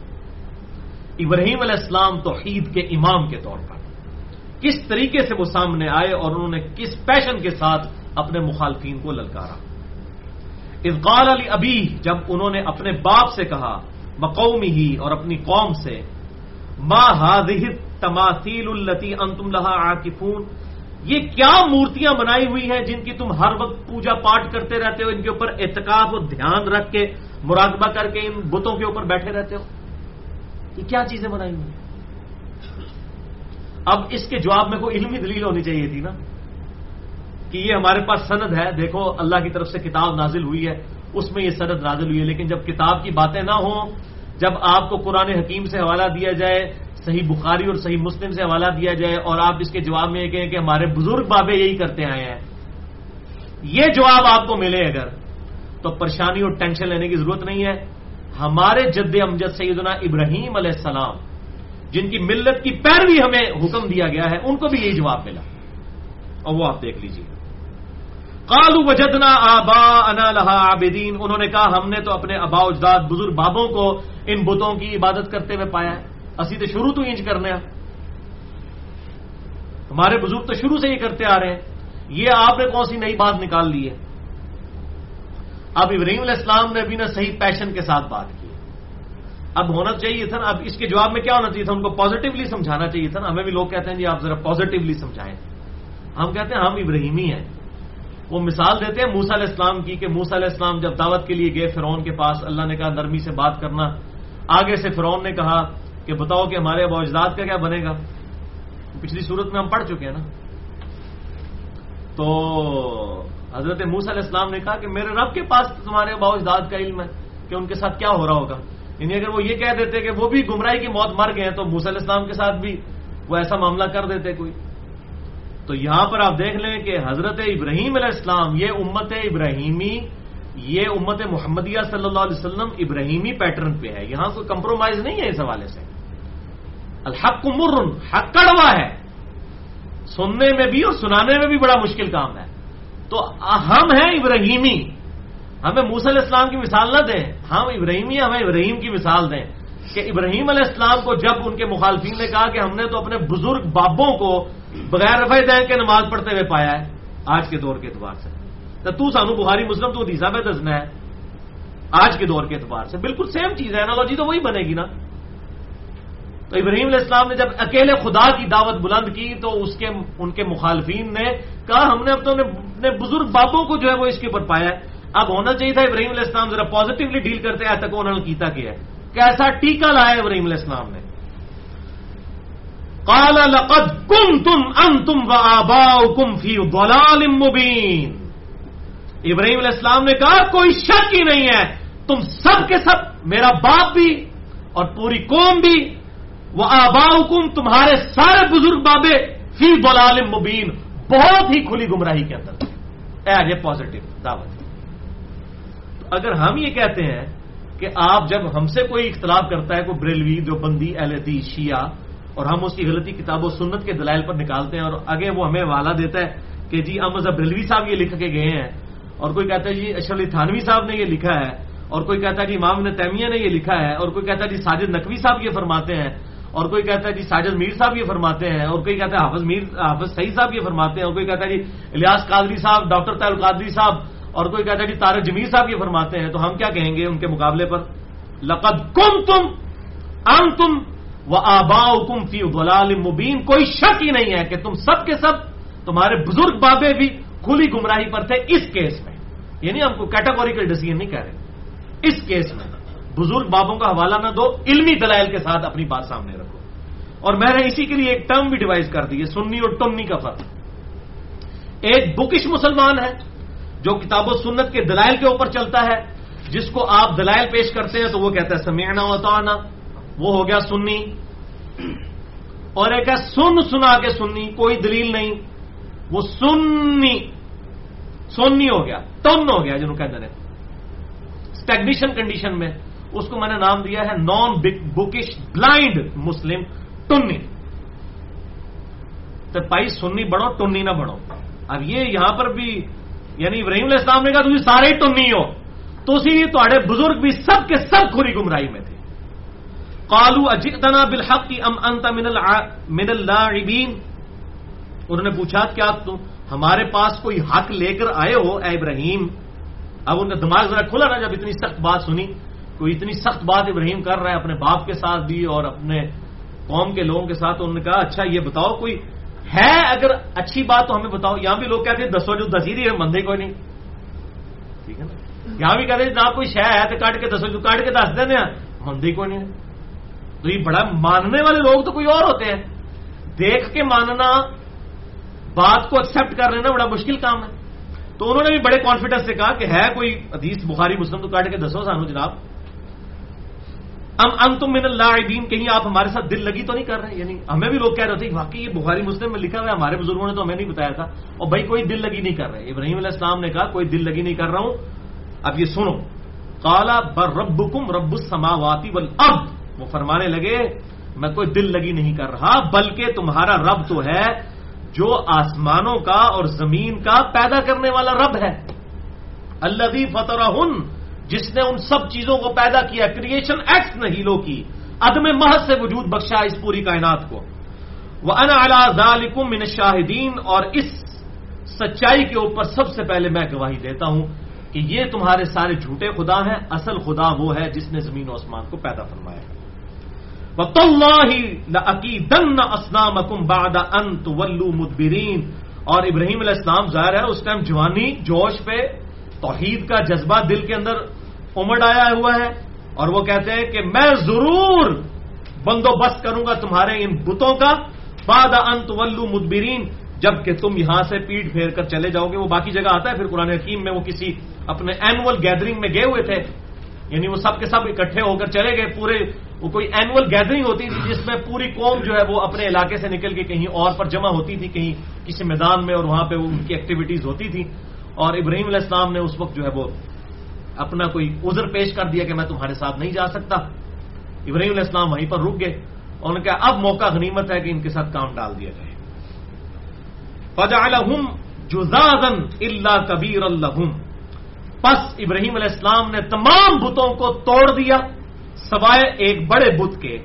ابراہیم علیہ السلام توحید کے امام کے طور پر کس طریقے سے وہ سامنے آئے اور انہوں نے کس پیشن کے ساتھ اپنے مخالفین کو للکارا. اذ قال لابی، جب انہوں نے اپنے باپ سے کہا، وقومہ، اور اپنی قوم سے، ما هذه التماثيل التي انتم لها عاکفون، یہ کیا مورتیاں بنائی ہوئی ہیں جن کی تم ہر وقت پوجا پاٹ کرتے رہتے ہو، ان کے اوپر اعتکاف اور دھیان رکھ کے مراقبہ کر کے ان بتوں کے اوپر بیٹھے رہتے ہو، یہ کیا چیزیں بنائی ہوئی ہیں؟ اب اس کے جواب میں کوئی علمی دلیل ہونی چاہیے تھی نا کہ یہ ہمارے پاس سند ہے، دیکھو اللہ کی طرف سے کتاب نازل ہوئی ہے، اس میں یہ سند نازل ہوئی ہے. لیکن جب کتاب کی باتیں نہ ہوں، جب آپ کو قرآن حکیم سے حوالہ دیا جائے، صحیح بخاری اور صحیح مسلم سے حوالہ دیا جائے، اور آپ اس کے جواب میں یہ کہیں کہ ہمارے بزرگ بابے یہی کرتے آئے ہیں، یہ جواب آپ کو ملے اگر، تو پریشانی اور ٹینشن لینے کی ضرورت نہیں ہے. ہمارے جد امجد سیدنا ابراہیم علیہ السلام جن کی ملت کی پیروی ہمیں حکم دیا گیا ہے، ان کو بھی یہی جواب ملا، اور وہ آپ دیکھ لیجیے. قالوا وجدنا آباءنا لها عابدین، انہوں نے کہا ہم نے تو اپنے آباء و اجداد بزرگ بابوں کو ان بتوں کی عبادت کرتے ہوئے پایا ہے، اسی تو شروع تو انج کرنے ہیں، ہمارے بزرگ تو شروع سے یہ کرتے آ رہے ہیں، یہ آپ نے کون سی نئی بات نکال لی ہے؟ اب ابراہیم علیہ السلام نے بھی نا صحیح پیشن کے ساتھ بات کی. اب ہونا چاہیے تھا نا، اب اس کے جواب میں کیا ہونا چاہیے تھا؟ ان کو پازیٹیولی سمجھانا چاہیے تھا نا. ہمیں بھی لوگ کہتے ہیں جی آپ ذرا پازیٹیولی سمجھائیں، ہم کہتے ہیں ہم ابراہیمی ہیں. وہ مثال دیتے ہیں موسیٰ علیہ السلام کی کہ موسیٰ علیہ السلام جب دعوت کے لیے گئے فرعون کے پاس، اللہ نے کہا نرمی سے بات کرنا. آگے سے فرعون نے کہا کہ بتاؤ کہ ہمارے آباء و اجداد کا کیا بنے گا. پچھلی صورت میں ہم پڑھ چکے ہیں نا. تو حضرت موسیٰ علیہ السلام نے کہا کہ میرے رب کے پاس تمہارے آباء و اجداد کا علم ہے کہ ان کے ساتھ کیا ہو رہا ہوگا. یعنی اگر وہ یہ کہہ دیتے کہ وہ بھی گمراہی کی موت مر گئے ہیں تو موسیٰ علیہ السلام کے ساتھ بھی وہ ایسا معاملہ کر دیتے کوئی. تو یہاں پر آپ دیکھ لیں کہ حضرت ابراہیم علیہ السلام، یہ امت ابراہیمی، یہ امت محمدیہ صلی اللہ علیہ وسلم ابراہیمی پیٹرن پہ ہے. یہاں کوئی کمپرومائز نہیں ہے اس حوالے سے. الحق مر، حق کڑوا ہے، سننے میں بھی اور سنانے میں بھی بڑا مشکل کام ہے. تو ہم ہیں ابراہیمی، ہمیں موسیٰ علیہ السلام کی مثال نہ دیں، ہم ابراہیمی، ہمیں ابراہیم کی مثال دیں کہ ابراہیم علیہ السلام کو جب ان کے مخالفین نے کہا کہ ہم نے تو اپنے بزرگ بابوں کو بغیر رفع دین کے نماز پڑھتے ہوئے پایا ہے آج کے دور کے اعتبار سے، تو تو سانو بخاری مسلم تو حدیثاں پہ دسنا ہے آج کے دور کے اعتبار سے. بالکل سیم چیز ہے، انالوجی تو وہی بنے گی نا. تو ابراہیم علیہ السلام نے جب اکیلے خدا کی دعوت بلند کی تو اس کے ان کے مخالفین نے کہا ہم نے اب تو اپنے بزرگ باپوں کو جو ہے وہ اس کے اوپر پایا ہے، اب ہونا چاہیے تھا ابراہیم علیہ السلام ذرا پازیٹیولی ڈیل کرتے ہیں، تک انہوں نے کیتا کیا ہے، کیسا ٹیکا لایا ابراہیم علیہ السلام نے. قال لقد كنتم انتم وآباؤكم في ضلال مبين. ابراہیم علیہ السلام نے کہا کوئی شک ہی نہیں ہے، تم سب کے سب، میرا باپ بھی اور پوری قوم بھی، وآباؤكم تمہارے سارے بزرگ بابے، فی ضلال مبین بہت ہی کھلی گمراہی کے اندر. ایز اے پازیٹو دعوت. اگر ہم یہ کہتے ہیں کہ آپ جب ہم سے کوئی اختلاف کرتا ہے، کوئی بریلوی، دیوبندی، اہل حدیث، شیعہ، اور ہم اس کی غلطی کتاب و سنت کے دلائل پر نکالتے ہیں اور آگے وہ ہمیں حوالہ دیتا ہے کہ جی احمد بریلوی صاحب یہ لکھ کے گئے ہیں، اور کوئی کہتا ہے جی اشرف علی تھانوی صاحب نے یہ لکھا ہے، اور کوئی کہتا ہے جی امام ابن تیمیہ نے یہ لکھا ہے، اور کوئی کہتا ہے جی ساجد نقوی صاحب یہ فرماتے ہیں، اور کوئی کہتا ہے جی ساجد میر صاحب یہ فرماتے ہیں، اور کوئی کہتا ہے حافظ میر حافظ سعید صاحب یہ فرماتے ہیں، اور کوئی کہتا ہے جی الیاس قادری صاحب، ڈاکٹر طاہر القادری صاحب، اور کوئی کہتا ہے جی طارق جمیل صاحب یہ فرماتے ہیں. تو ہم کیا کہیں گے ان کے مقابلے پر؟ لقد کنتم انتم وآباؤکم فی ضلال مبین. کوئی شک ہی نہیں ہے کہ تم سب کے سب، تمہارے بزرگ بابے بھی کھلی گمراہی پر تھے. اس کیس میں یعنی ہم کو کیٹاگوریکل ڈیسیژن نہیں کہہ رہے، اس کیس میں بزرگ بابوں کا حوالہ نہ دو، علمی دلائل کے ساتھ اپنی بات سامنے رکھو. اور میں نے اسی کے لیے ایک ٹرم بھی ڈیوائز کر دی ہے، سنی اور ٹنی کا فرق. ایک بکش مسلمان ہے جو کتاب و سنت کے دلائل کے اوپر چلتا ہے، جس کو آپ دلائل پیش کرتے ہیں تو وہ کہتا ہے سمعنا وطعنا، وہ ہو گیا سنی. اور ایک ہے سن سنا کے سنی، کوئی دلیل نہیں، وہ سنی سنی ہو گیا، ٹن ہو گیا جنہوں کہتے ہیں اسٹیگنیشن کنڈیشن میں. اس کو میں نے نام دیا ہے نان بکش بلائنڈ مسلم ٹنی. تو بھائی سنی بڑھو، ٹنی نہ بڑھو. اب یہ یہاں پر بھی یعنی ابراہیم علیہ السلام نے کہا تم سارے ہی ٹنی ہو، تو اسی تھوڑے بزرگ بھی سب کے سب کھلی گمراہی میں تھے. قالوا اجئتنا بالحق ام انت من من اللاعبین. انہوں نے پوچھا کیا تم ہمارے پاس کوئی حق لے کر آئے ہو اے ابراہیم؟ اب ان کا دماغ ذرا کھلا نا جب اتنی سخت بات سنی. کوئی اتنی سخت بات ابراہیم کر رہا ہے اپنے باپ کے ساتھ بھی اور اپنے قوم کے لوگوں کے ساتھ. انہوں نے کہا اچھا یہ بتاؤ کوئی ہے اگر اچھی بات تو ہمیں بتاؤ. یہاں بھی لوگ کہتے ہیں دسو جو دسی ہے مندے کوئی نہیں، ٹھیک ہے نا. یہاں بھی کہتے ہیں نہ کوئی شہ ہے تو کاٹ کے دسو، جو کاٹ کے دس دینے مندے کوئی نہیں. تو یہ بڑا ماننے والے لوگ تو کوئی اور ہوتے ہیں، دیکھ کے ماننا، بات کو ایکسپٹ کر لینا بڑا مشکل کام ہے. تو انہوں نے بھی بڑے کانفیڈنس سے کہا کہ ہے کوئی حدیث بخاری مسلم تو کاٹ کے دسو سانو جناب. ام انتم من اللاعبین، کہیں آپ ہمارے ساتھ دل لگی تو نہیں کر رہے؟ یعنی ہمیں بھی لوگ کہہ رہے تھے کہ واقعی یہ بخاری مسلم میں لکھا ہوا ہے، ہمارے بزرگوں نے تو ہمیں نہیں بتایا تھا. اور بھائی کوئی دل لگی نہیں کر رہے. ابراہیم علیہ السلام نے کہا کوئی دل لگی نہیں کر رہا ہوں. اب یہ سنو، قال بل ربکم رب السماوات والارض. وہ فرمانے لگے میں کوئی دل لگی نہیں کر رہا، بلکہ تمہارا رب تو ہے جو آسمانوں کا اور زمین کا پیدا کرنے والا رب ہے. الذی فطرہن، جس نے ان سب چیزوں کو پیدا کیا. کریشن ایکس نہیں لو کی، عدم محض سے وجود بخشا اس پوری کائنات کو. وَأَنَا عَلَىٰ ذَلِكُمْ مِنَ الشَّاهِدِينَ، اور اس سچائی کے اوپر سب سے پہلے میں گواہی دیتا ہوں کہ یہ تمہارے سارے جھوٹے خدا ہیں، اصل خدا وہ ہے جس نے زمین و آسمان کو پیدا فرمایا. وَتَاللَّهِ لَأَكِيدَنَّ أَصْنَامَكُمْ بَعْدَ أَن تُوَلُّوا مُدْبِرِينَ. اور ابراہیم علیہ السلام ظاہر ہے اس ٹائم جوانی جوش پہ توحید کا جذبہ دل کے اندر امڑ آیا ہوا ہے، اور وہ کہتے ہیں کہ میں ضرور بندوبست کروں گا تمہارے ان بتوں کا، بعد ان تولوا مدبرین، جب کہ تم یہاں سے پیٹ پھیر کر چلے جاؤ گے. وہ باقی جگہ آتا ہے پھر قرآن حکیم میں، وہ کسی اپنے اینول گیدرنگ میں گئے ہوئے تھے، یعنی وہ سب کے سب اکٹھے ہو کر چلے گئے. پورے وہ کوئی اینول گیدرنگ ہوتی تھی جس میں پوری قوم جو ہے وہ اپنے علاقے سے نکل کے کہیں اور پر جمع ہوتی تھی، کہیں کسی میدان میں، اور وہاں پہ ان کی ایکٹیویٹیز ہوتی تھی. اور ابراہیم علیہ السلام نے اس وقت جو ہے وہ اپنا کوئی عذر پیش کر دیا کہ میں تمہارے ساتھ نہیں جا سکتا. ابراہیم علیہ السلام وہیں پر رک گئے. اور انہوں نے کہا اب موقع غنیمت ہے کہ ان کے ساتھ کام ڈال دیا جائے. فَجَعَلَهُمْ جُذَاذًا إِلَّا كَبِيرًا لَهُمْ. پس ابراہیم علیہ السلام نے تمام بتوں کو توڑ دیا سوائے ایک بڑے بت کے.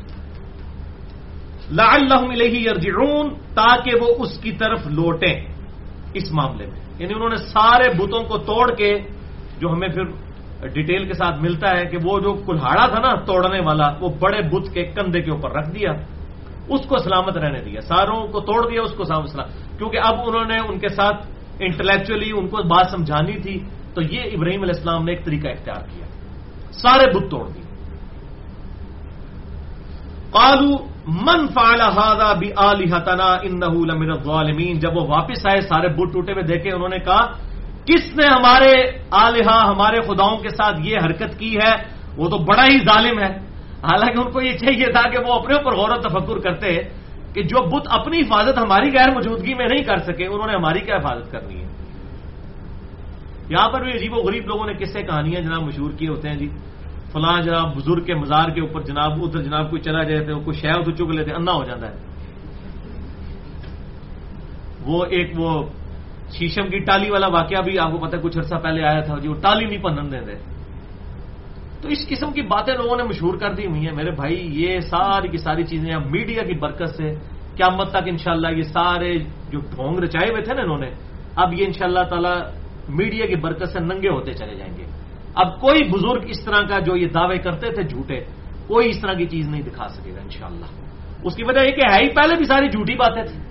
لَعَلَّهُمْ إِلَيْهِ يَرْجِعُونَ، تاکہ وہ اس کی طرف لوٹیں اس معاملے میں. یعنی انہوں نے سارے بتوں کو توڑ کے، جو ہمیں پھر ڈیٹیل کے ساتھ ملتا ہے کہ وہ جو کلہاڑا تھا نا توڑنے والا، وہ بڑے بت کے کندھے کے اوپر رکھ دیا، اس کو سلامت رہنے دیا، ساروں کو توڑ دیا، اس کو سلامت سلام، کیونکہ اب انہوں نے ان کے ساتھ انٹلیکچولی ان کو بات سمجھانی تھی، تو یہ ابراہیم علیہ السلام نے ایک طریقہ اختیار کیا، سارے بت توڑ دیے۔ قالوا من فعل هذا بآلهتنا انه لمن الظالمین، جب وہ واپس آئے سارے بت ٹوٹے ہوئے دیکھے، انہوں نے کہا کس نے ہمارے آلہہ ہمارے خداؤں کے ساتھ یہ حرکت کی ہے، وہ تو بڑا ہی ظالم ہے۔ حالانکہ ان کو یہ چاہیے تھا کہ وہ اپنے اوپر غور و تفکر کرتے کہ جو بت اپنی حفاظت ہماری غیر موجودگی میں نہیں کر سکے، انہوں نے ہماری کیا حفاظت کرنی ہے۔ یہاں پر بھی عجیب و غریب لوگوں نے قصے کہانیاں جناب مشہور کیے ہوتے ہیں، جی فلاں جناب بزرگ کے مزار کے اوپر جناب ادھر جناب کوئی چلا جائے تو کوئی شہ ادھر چک لیتے انا ہو جاتا ہے، وہ ایک وہ شیشم کی ٹالی والا واقعہ بھی آپ کو پتہ ہے کچھ عرصہ پہلے آیا تھا، جی وہ ٹالی نہیں پنن دیتے، تو اس قسم کی باتیں لوگوں نے مشہور کر دی ہوئی ہیں میرے بھائی۔ یہ ساری کی ساری چیزیں اب میڈیا کی برکت سے قیامت تک انشاءاللہ یہ سارے جو ڈھونگ رچائے ہوئے تھے نا انہوں نے، اب یہ انشاءاللہ تعالی میڈیا کی برکت سے ننگے ہوتے چلے جائیں گے۔ اب کوئی بزرگ اس طرح کا جو یہ دعوے کرتے تھے جھوٹے، کوئی اس طرح کی چیز نہیں دکھا سکے گا انشاءاللہ۔ اس کی وجہ یہ کہ ہے ہی پہلے بھی ساری جھوٹی باتیں تھیں،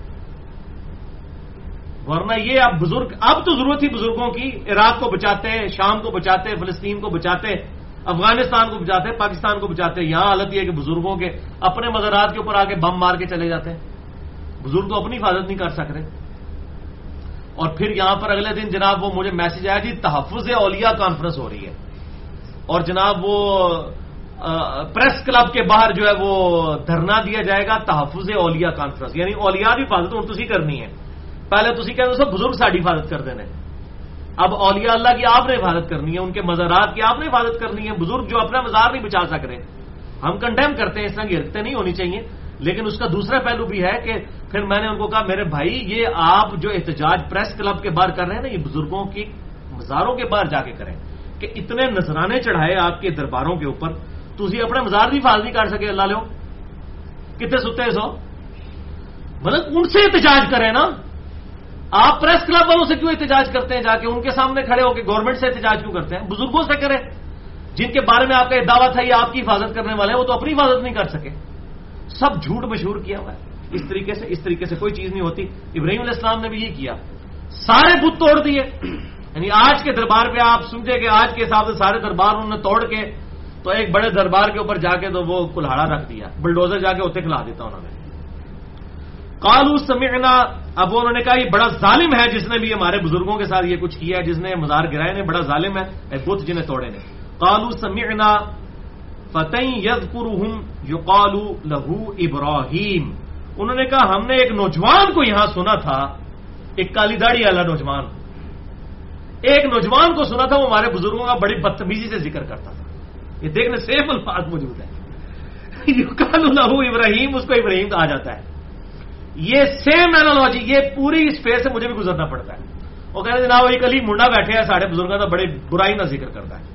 ورنہ یہ اب بزرگ، اب تو ضرورت تھی بزرگوں کی، عراق کو بچاتے، شام کو بچاتے، فلسطین کو بچاتے، افغانستان کو بچاتے، پاکستان کو بچاتے۔ یہاں حالت یہ ہے کہ بزرگوں کے اپنے مزارات کے اوپر آ کے بم مار کے چلے جاتے ہیں، بزرگ تو اپنی حفاظت نہیں کر سک رہے۔ اور پھر یہاں پر اگلے دن جناب وہ مجھے میسج آیا جی تحفظ اولیاء کانفرنس ہو رہی ہے، اور جناب وہ پریس کلب کے باہر جو ہے وہ دھرنا دیا جائے گا تحفظ اولیاء کانفرنس، یعنی اولیاء کی حفاظت ہوں تسی کرنی ہے، پہلے تسی کہتے ہو بزرگ ساری حفاظت کر دینے، اب اولیاء اللہ کی آپ نے حفاظت کرنی ہے، ان کے مزارات کی آپ نے حفاظت کرنی ہے۔ بزرگ جو اپنا مزار نہیں بچا سک رہے، ہم کنڈیم کرتے ہیں، اس طرح کی حرکتیں نہیں ہونی چاہیے، لیکن اس کا دوسرا پہلو بھی ہے کہ پھر میں نے ان کو کہا میرے بھائی یہ آپ جو احتجاج پریس کلب کے باہر کر رہے ہیں نا، یہ بزرگوں کی مزاروں کے باہر جا کے کریں کہ اتنے نذرانے چڑھائے آپ کے درباروں کے اوپر، تسی اپنے مزار بھی حفاظت نہیں کر سکے، اللہ لو کتنے ستے سو، مطلب ان سے احتجاج کریں نا۔ آپ پریس کلب والوں سے کیوں احتجاج کرتے ہیں، جا کے ان کے سامنے کھڑے ہو کے گورنمنٹ سے احتجاج کیوں کرتے ہیں؟ بزرگوں سے کریں جن کے بارے میں آپ کا یہ دعویٰ تھا یہ آپ کی حفاظت کرنے والے ہیں، وہ تو اپنی حفاظت نہیں کر سکے، سب جھوٹ مشہور کیا ہوا ہے۔ اس طریقے سے اس طریقے سے کوئی چیز نہیں ہوتی۔ ابراہیم علیہ السلام نے بھی یہ کیا، سارے بت توڑ دیے، یعنی آج کے دربار پہ آپ سمجھے کہ آج کے حساب سے سارے دربار انہوں نے توڑ کے تو ایک بڑے دربار کے اوپر جا کے تو وہ کلہاڑا رکھ دیا، بلڈوزر جا کے اتنے کھلا دیتا انہوں نے۔ قالوا سمعنا، اب انہوں نے کہا یہ بڑا ظالم ہے جس نے بھی ہمارے بزرگوں کے ساتھ یہ کچھ کیا ہے، جس نے مزار گرائے نے، بڑا ظالم ہے بت جنہیں توڑے نے۔ قالوا سمعنا فتى يذكرهم يقال له ابراہیم، انہوں نے کہا ہم نے ایک نوجوان کو یہاں سنا تھا، ایک کالی داڑھی والا نوجوان، ایک نوجوان کو سنا تھا وہ ہمارے بزرگوں کا بڑی بدتمیزی سے ذکر کرتا تھا، یہ دیکھنے سیف الفاظ موجود ہے، یقال له ابراہیم، اس کو ابراہیم کہا جاتا ہے۔ یہ سیم اینالوجی یہ پوری اس فیز سے مجھے بھی گزرنا پڑتا ہے، وہ کہتے ہیں جناب ایک علی منڈا بیٹھے ہیں ساڑھے بزرگوں کا بڑے برائی نہ ذکر کرتا ہے،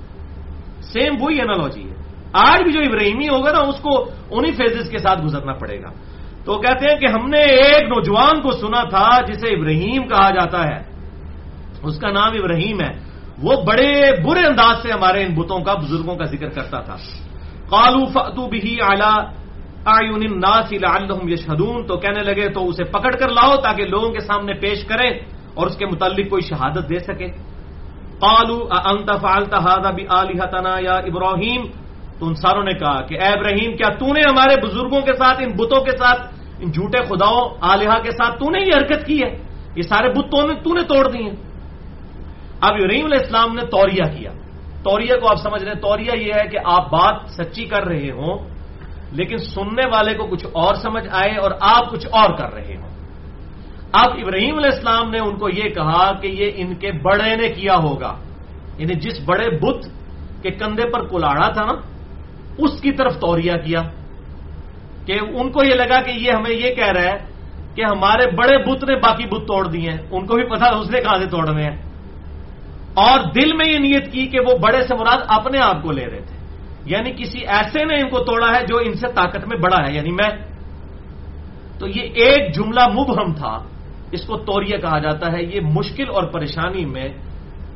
سیم وہی اینالوجی ہے۔ آج بھی جو ابراہیمی ہوگا نا اس کو انہی فیزز کے ساتھ گزرنا پڑے گا۔ تو کہتے ہیں کہ ہم نے ایک نوجوان کو سنا تھا جسے ابراہیم کہا جاتا ہے، اس کا نام ابراہیم ہے، وہ بڑے برے انداز سے ہمارے ان بتوں کا بزرگوں کا ذکر کرتا تھا۔ قالوا فأتوا به على اعین الناس لعلهم یشهدون، تو کہنے لگے تو اسے پکڑ کر لاؤ تاکہ لوگوں کے سامنے پیش کرے اور اس کے متعلق کوئی شہادت دے سکے۔ قالوا اانت فعلت هذا بآلهتنا یا ابراہیم، تو ان ساروں نے کہا کہ اے ابراہیم کیا تو نے ہمارے بزرگوں کے ساتھ، ان بتوں کے ساتھ، ان جھوٹے خداؤں آلہہ کے ساتھ تو نے یہ حرکت کی ہے، یہ سارے بت تو نے توڑ دیے۔ اب ابراہیم علیہ السلام نے توریہ کیا، توریہ کو آپ سمجھ رہے ہیں، توریہ یہ ہے کہ آپ بات سچی کر رہے ہوں لیکن سننے والے کو کچھ اور سمجھ آئے اور آپ کچھ اور کر رہے ہوں۔ اب ابراہیم علیہ السلام نے ان کو یہ کہا کہ یہ ان کے بڑے نے کیا ہوگا، یعنی جس بڑے بت کے کندھے پر کلاڑا تھا نا اس کی طرف توریہ کیا، کہ ان کو یہ لگا کہ یہ ہمیں یہ کہہ رہا ہے کہ ہمارے بڑے بت نے باقی بت توڑ دیے ہیں، ان کو بھی پتا اس نے کہاں سے توڑنے ہیں، اور دل میں یہ نیت کی کہ وہ بڑے سے مراد اپنے آپ کو لے رہے تھے، یعنی کسی ایسے نے ان کو توڑا ہے جو ان سے طاقت میں بڑا ہے، یعنی میں۔ تو یہ ایک جملہ مبہم تھا، اس کو توریہ کہا جاتا ہے۔ یہ مشکل اور پریشانی میں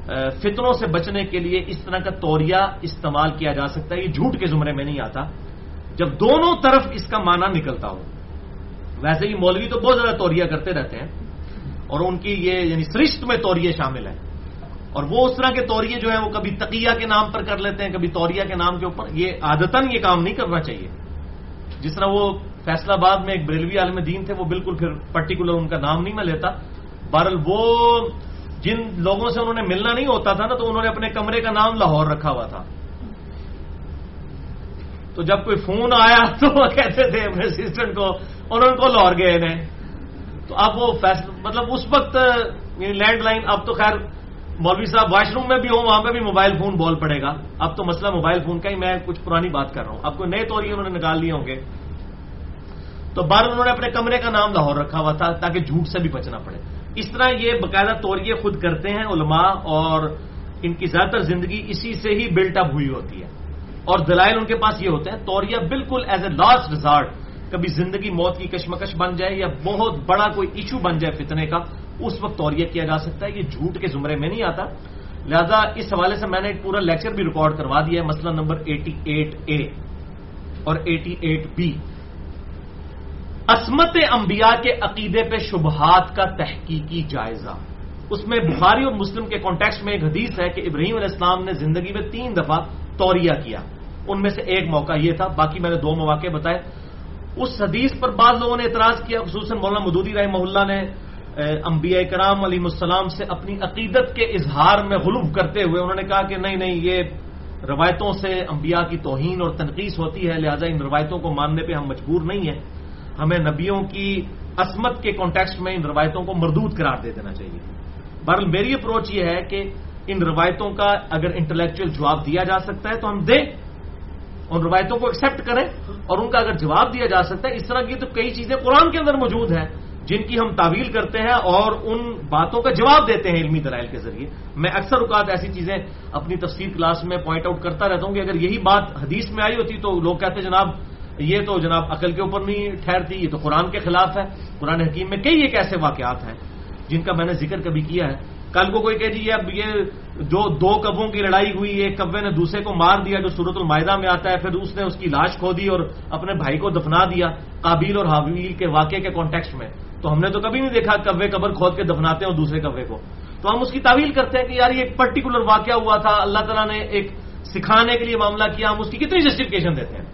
فتنوں سے بچنے کے لیے اس طرح کا توریہ استعمال کیا جا سکتا ہے. یہ جھوٹ کے زمرے میں نہیں آتا جب دونوں طرف اس کا معنی نکلتا ہو. ویسے ہی مولوی تو بہت زیادہ توریہ کرتے رہتے ہیں اور ان کی یہ یعنی سرشت میں توریہ شامل ہے, اور وہ اس طرح کے توریے جو ہیں وہ کبھی تقیہ کے نام پر کر لیتے ہیں, کبھی توریہ کے نام کے اوپر. یہ عادتاً یہ کام نہیں کرنا چاہیے. جس طرح وہ فیصلہ آباد میں ایک بریلوی عالم دین تھے, وہ بالکل پھر پرٹیکولر ان کا نام نہیں میں لیتا. بہرحال وہ جن لوگوں سے انہوں نے ملنا نہیں ہوتا تھا نا, تو انہوں نے اپنے کمرے کا نام لاہور رکھا ہوا تھا. تو جب کوئی فون آیا تو وہ کہتے تھے اپنے اسسٹنٹ کو انہوں کو لاہور گئے نے. تو اب وہ فیصلہ مطلب اس وقت لینڈ لائن, اب تو خیر مولوی صاحب واش روم میں بھی ہوں وہاں پہ بھی موبائل فون بول پڑے گا. اب تو مسئلہ موبائل فون کا ہی, میں کچھ پرانی بات کر رہا ہوں. اب کوئی نئے طور انہوں نے نکال لیے ہوں گے. تو بار انہوں نے اپنے کمرے کا نام لاہور رکھا ہوا تھا تاکہ جھوٹ سے بھی بچنا پڑے. اس طرح یہ باقاعدہ توریے خود کرتے ہیں علماء, اور ان کی زیادہ تر زندگی اسی سے ہی بلٹ اپ ہوئی ہوتی ہے. اور دلائل ان کے پاس یہ ہوتے ہیں, توریہ بالکل ایز اے لاسٹ ریزارٹ, کبھی زندگی موت کی کشمکش بن جائے یا بہت بڑا کوئی ایشو بن جائے فتنے کا, اس وقت توریہ کیا جا سکتا ہے. یہ جھوٹ کے زمرے میں نہیں آتا. لہذا اس حوالے سے میں نے ایک پورا لیکچر بھی ریکارڈ کروا دیا ہے, مسئلہ نمبر اٹھاسی اے اور اٹھاسی بی, عصمت انبیاء کے عقیدے پہ شبہات کا تحقیقی جائزہ. اس میں بخاری اور مسلم کے کانٹیکسٹ میں ایک حدیث ہے کہ ابراہیم علیہ السلام نے زندگی میں تین دفعہ توریہ کیا. ان میں سے ایک موقع یہ تھا, باقی میں نے دو مواقع بتائے. اس حدیث پر بعض لوگوں نے اعتراض کیا, خصوصاً مولانا مودودی رحمہ اللہ نے انبیاء کرام علیہ السلام سے اپنی عقیدت کے اظہار میں غلو کرتے ہوئے انہوں نے کہا کہ نہیں نہیں یہ روایتوں سے انبیاء کی توہین اور تنقیص ہوتی ہے, لہذا ان روایتوں کو ماننے پہ ہم مجبور نہیں ہیں, ہمیں نبیوں کی عصمت کے کانٹیکسٹ میں ان روایتوں کو مردود قرار دے دینا چاہیے. بہرحال میری اپروچ یہ ہے کہ ان روایتوں کا اگر انٹلیکچوئل جواب دیا جا سکتا ہے تو ہم دیں, ان روایتوں کو ایکسیپٹ کریں, اور ان کا اگر جواب دیا جا سکتا ہے. اس طرح کی تو کئی چیزیں قرآن کے اندر موجود ہیں جن کی ہم تعویل کرتے ہیں اور ان باتوں کا جواب دیتے ہیں علمی دلائل کے ذریعے. میں اکثر اوقات ایسی چیزیں اپنی تفسیر کلاس میں پوائنٹ آؤٹ کرتا رہتا ہوں کہ اگر یہی بات حدیث میں آئی ہوتی تو لوگ کہتے جناب یہ تو جناب عقل کے اوپر نہیں ٹھہرتی, یہ تو قرآن کے خلاف ہے. قرآن حکیم میں کئی ایک ایسے واقعات ہیں جن کا میں نے ذکر کبھی کیا ہے. کل کو کوئی کہہ جی اب یہ جو دو کبوں کی لڑائی ہوئی, ایک کبے نے دوسرے کو مار دیا جو سورۃ المائدہ میں آتا ہے, پھر اس نے اس کی لاش کھو دی اور اپنے بھائی کو دفنا دیا قابیل اور حابیل کے واقعے کے کانٹیکسٹ میں. تو ہم نے تو کبھی نہیں دیکھا کبے قبر کھود کے دفناتے ہیں دوسرے کبے کو. تو ہم اس کی تعویل کرتے ہیں کہ یار یہ ایک پرٹیکولر واقعہ ہوا تھا, اللہ تعالیٰ نے ایک سکھانے کے لیے معاملہ کیا, ہم اس کی کتنی جسٹیفیکیشن دیتے ہیں.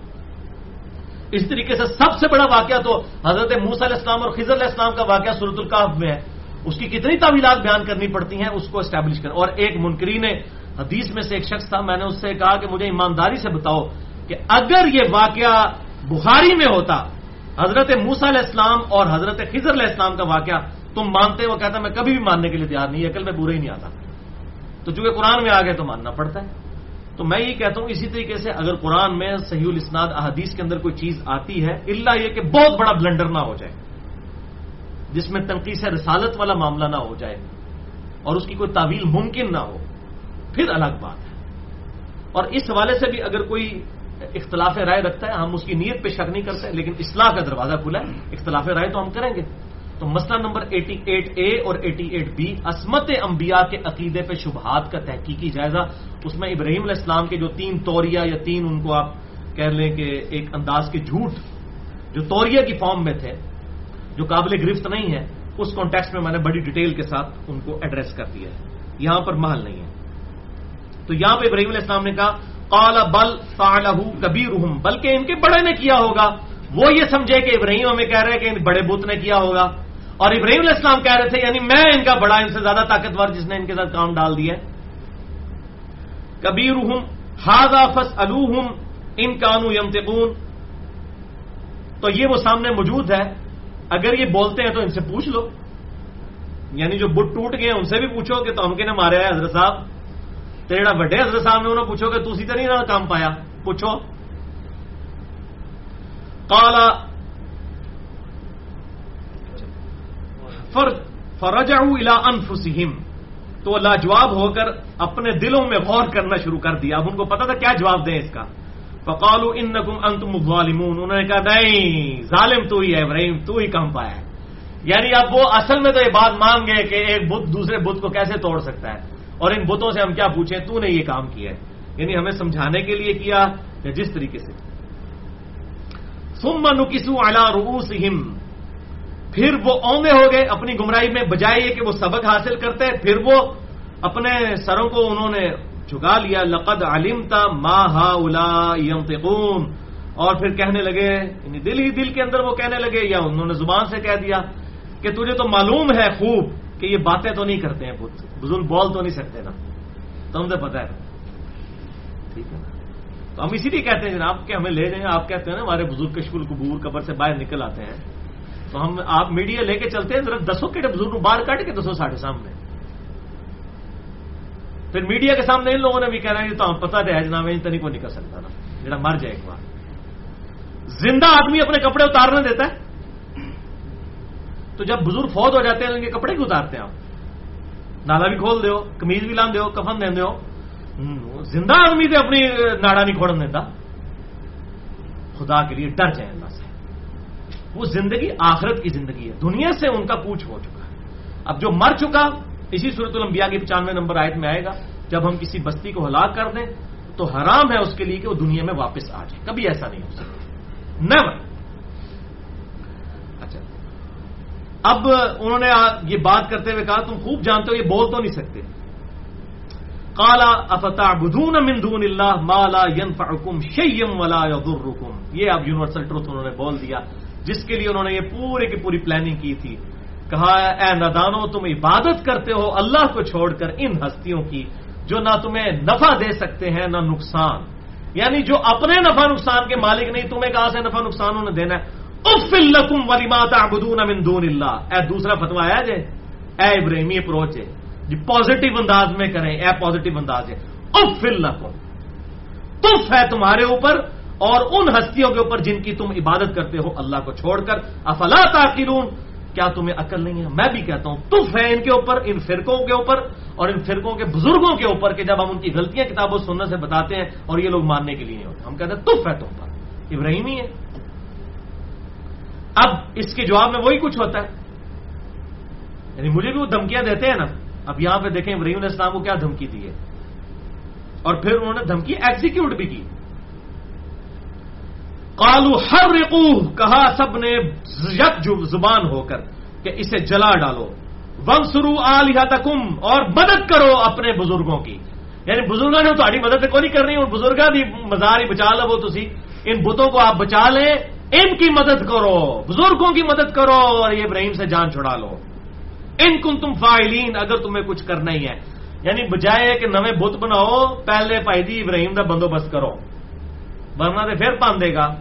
اس طریقے سے سب سے بڑا واقعہ تو حضرت موسیٰ علیہ السلام اور خضر علیہ السلام کا واقعہ سورۃ الکہف میں ہے, اس کی کتنی تعویلات بیان کرنی پڑتی ہیں اس کو اسٹیبلش کریں. اور ایک منکرین حدیث میں سے ایک شخص تھا, میں نے اس سے کہا کہ مجھے ایمانداری سے بتاؤ کہ اگر یہ واقعہ بخاری میں ہوتا حضرت موسیٰ علیہ السلام اور حضرت خضر علیہ السلام کا واقعہ, تم مانتے؟ وہ کہتا میں کبھی بھی ماننے کے لیے تیار نہیں, عقل میں پورا ہی نہیں آتا. تو چونکہ قرآن میں آ گئے تو ماننا پڑتا ہے. تو میں یہ کہتا ہوں اسی طریقے سے اگر قرآن میں صحیح الاسناد احادیث کے اندر کوئی چیز آتی ہے, الا یہ کہ بہت بڑا بلنڈر نہ ہو جائے جس میں تنقیص رسالت والا معاملہ نہ ہو جائے اور اس کی کوئی تعویل ممکن نہ ہو, پھر الگ بات ہے. اور اس حوالے سے بھی اگر کوئی اختلاف رائے رکھتا ہے ہم اس کی نیت پہ شک نہیں کرتے, لیکن اصلاح کا دروازہ کھلا ہے, اختلاف رائے تو ہم کریں گے. تو مسئلہ نمبر اٹھاسی اے اور اٹھاسی بی, عصمت انبیاء کے عقیدے پہ شبہات کا تحقیقی جائزہ. اس میں ابراہیم علیہ السلام کے جو تین توریہ یا تین ان کو آپ کہہ لیں کہ ایک انداز کے جھوٹ جو توریہ کی فارم میں تھے جو قابل گرفت نہیں ہے, اس کانٹیکسٹ میں میں نے بڑی ڈیٹیل کے ساتھ ان کو ایڈریس کر دیا ہے, یہاں پر محل نہیں ہے. تو یہاں پہ ابراہیم علیہ السلام نے کہا قال بل فعلہ کبیرہم, بلکہ ان کے بڑے نے کیا ہوگا. وہ یہ سمجھے کہ ابراہیم ہمیں کہہ رہے ہیں کہ ان بڑے بت نے کیا ہوگا, اور ابراہیم علیہ السلام کہہ رہے تھے یعنی میں ان کا بڑا, ان سے زیادہ طاقتور جس نے ان کے ساتھ کام ڈال دیا. کبیرہم ھذا فاسألوہم ان کانوا ینطقون, تو یہ وہ سامنے موجود ہے, اگر یہ بولتے ہیں تو ان سے پوچھ لو. یعنی جو بت ٹوٹ گئے ان سے بھی پوچھو کہ تو ہم کنے مارے ہے حضرت صاحب, تیرا بڑے حضرت صاحب نے انہوں پوچھو کہ تو اسی طرح نہ کام پایا, پوچھو. قال فرجعوا الى انفسهم, تو لاجواب ہو کر اپنے دلوں میں غور کرنا شروع کر دیا. اب ان کو پتا تھا کیا جواب دیں اس کا. فقالوا انکم انتم الظالمون, انہوں نے کہا نہیں ظالم تو ہی ہے ابراہیم, تو ہی کام پایا ہے. یعنی اب وہ اصل میں تو یہ بات مان گئے کہ ایک بت دوسرے بت کو کیسے توڑ سکتا ہے, اور ان بتوں سے ہم کیا پوچھیں تو نے یہ کام کیا ہے، یعنی ہمیں سمجھانے کے لیے کیا یا جس طریقے سے. ثم نکسوا علی رؤوسہم، پھر وہ اونگے ہو گئے اپنی گمراہی میں، بجائے یہ کہ وہ سبق حاصل کرتے پھر وہ اپنے سروں کو انہوں نے جھکا لیا. لقد علمت ما هؤلاء ينطقون، اور پھر کہنے لگے، یعنی دل ہی دل کے اندر وہ کہنے لگے یا انہوں نے زبان سے کہہ دیا کہ تجھے تو معلوم ہے خوب کہ یہ باتیں تو نہیں کرتے ہیں، بزرگ بول تو نہیں سکتے نا، تم سے پتہ ہے. ٹھیک ہے نا، تو ہم اسی لیے کہتے ہیں جناب کہ ہمیں لے جائیں. آپ کہتے ہیں نا ہمارے بزرگ کشف القبور قبر سے باہر نکل آتے ہیں، تو ہم آپ میڈیا لے کے چلتے ہیں، ذرا دسو کہ بزرگ کو باہر کاٹ کے دسو ساڑھے سامنے. پھر میڈیا کے سامنے ان لوگوں نے بھی کہنا ہے تو ہم پتہ ہے جناب ان تنی کو نکل سکتا نا، جڑا مر جائے ایک بار. زندہ آدمی اپنے کپڑے اتارنے دیتا ہے، تو جب بزرگ فوت ہو جاتے ہیں ان کے کپڑے کیوں اتارتے ہیں آپ؟ نالا بھی کھول دیو، قمیض بھی لان دیو، کفن دین دیو. زندہ آدمی سے اپنی ناڑا نہیں کھوڑن دیتا. خدا کے لیے ڈر جائیں اللہ سے. وہ زندگی آخرت کی زندگی ہے، دنیا سے ان کا کوچ ہو چکا ہے. اب جو مر چکا، اسی سورۃ الانبیاء کی پچانوے نمبر آیت میں آئے گا، جب ہم کسی بستی کو ہلاک کر دیں تو حرام ہے اس کے لیے کہ وہ دنیا میں واپس آ جائے. کبھی ایسا نہیں ہو سکتا، نیور. اچھا، اب انہوں نے یہ بات کرتے ہوئے کہا تم خوب جانتے ہو یہ بول تو نہیں سکتے. قال افتعبدون من دون اللہ ما لا ينفعكم شيئا ولا يضركم. یہ اب یونیورسل ٹروتھ انہوں نے بول دیا جس کے لیے انہوں نے یہ پورے کی پوری پلاننگ کی تھی. کہا اے نادانو تم عبادت کرتے ہو اللہ کو چھوڑ کر ان ہستیوں کی جو نہ تمہیں نفع دے سکتے ہیں نہ نقصان، یعنی جو اپنے نفع نقصان کے مالک نہیں، تمہیں کہاں سے نفع نقصان انہیں دینا ہے. اف لکم ولما تعبدون من دون اللہ. اے دوسرا فتویٰ آیا جے، اے ابراہیمی اپروچ ہے جی، پازیٹو انداز میں کریں، اے پازیٹو انداز ہے. اف لکم، تف ہے تمہارے اوپر اور ان ہستیوں کے اوپر جن کی تم عبادت کرتے ہو اللہ کو چھوڑ کر. افلا تعقلون، کیا تمہیں عقل نہیں ہے؟ میں بھی کہتا ہوں تف ہے ان کے اوپر، ان فرقوں کے اوپر اور ان فرقوں کے بزرگوں کے اوپر کہ جب ہم ان کی غلطیاں کتاب و سنت سے بتاتے ہیں اور یہ لوگ ماننے کے لیے نہیں ہوتے. ہم کہتے ہیں تف ہے تم پر، ابراہیمی ہے. اب اس کے جواب میں وہی کچھ ہوتا ہے، یعنی مجھے بھی وہ دھمکیاں دیتے ہیں نا. اب یہاں پہ دیکھیں ابراہیم علیہ السلام کو کیا دھمکی دی ہے، اور پھر انہوں نے دھمکی ایگزیکیوٹ بھی کی. قالوا حرقوه، کہا سب نے یک زبان ہو کر کہ اسے جلا ڈالو. وانصروا آلہتکم، اور مدد کرو اپنے بزرگوں کی. یعنی بزرگوں نے تمہاری مدد کوئی نہیں کرنی، اور بزرگاں دی مزار ہی بچا لو تسی، ان بتوں کو آپ بچا لیں، ان کی مدد کرو، بزرگوں کی مدد کرو اور یہ ابراہیم سے جان چھڑا لو. ان کنتم فاعلین، اگر تمہیں کچھ کرنا ہی ہے. یعنی بجائے کہ نویں بت بناؤ، پہلے پائی دی ابراہیم دا بندوبست کرو، ورنہ تو پھر پان دے گا.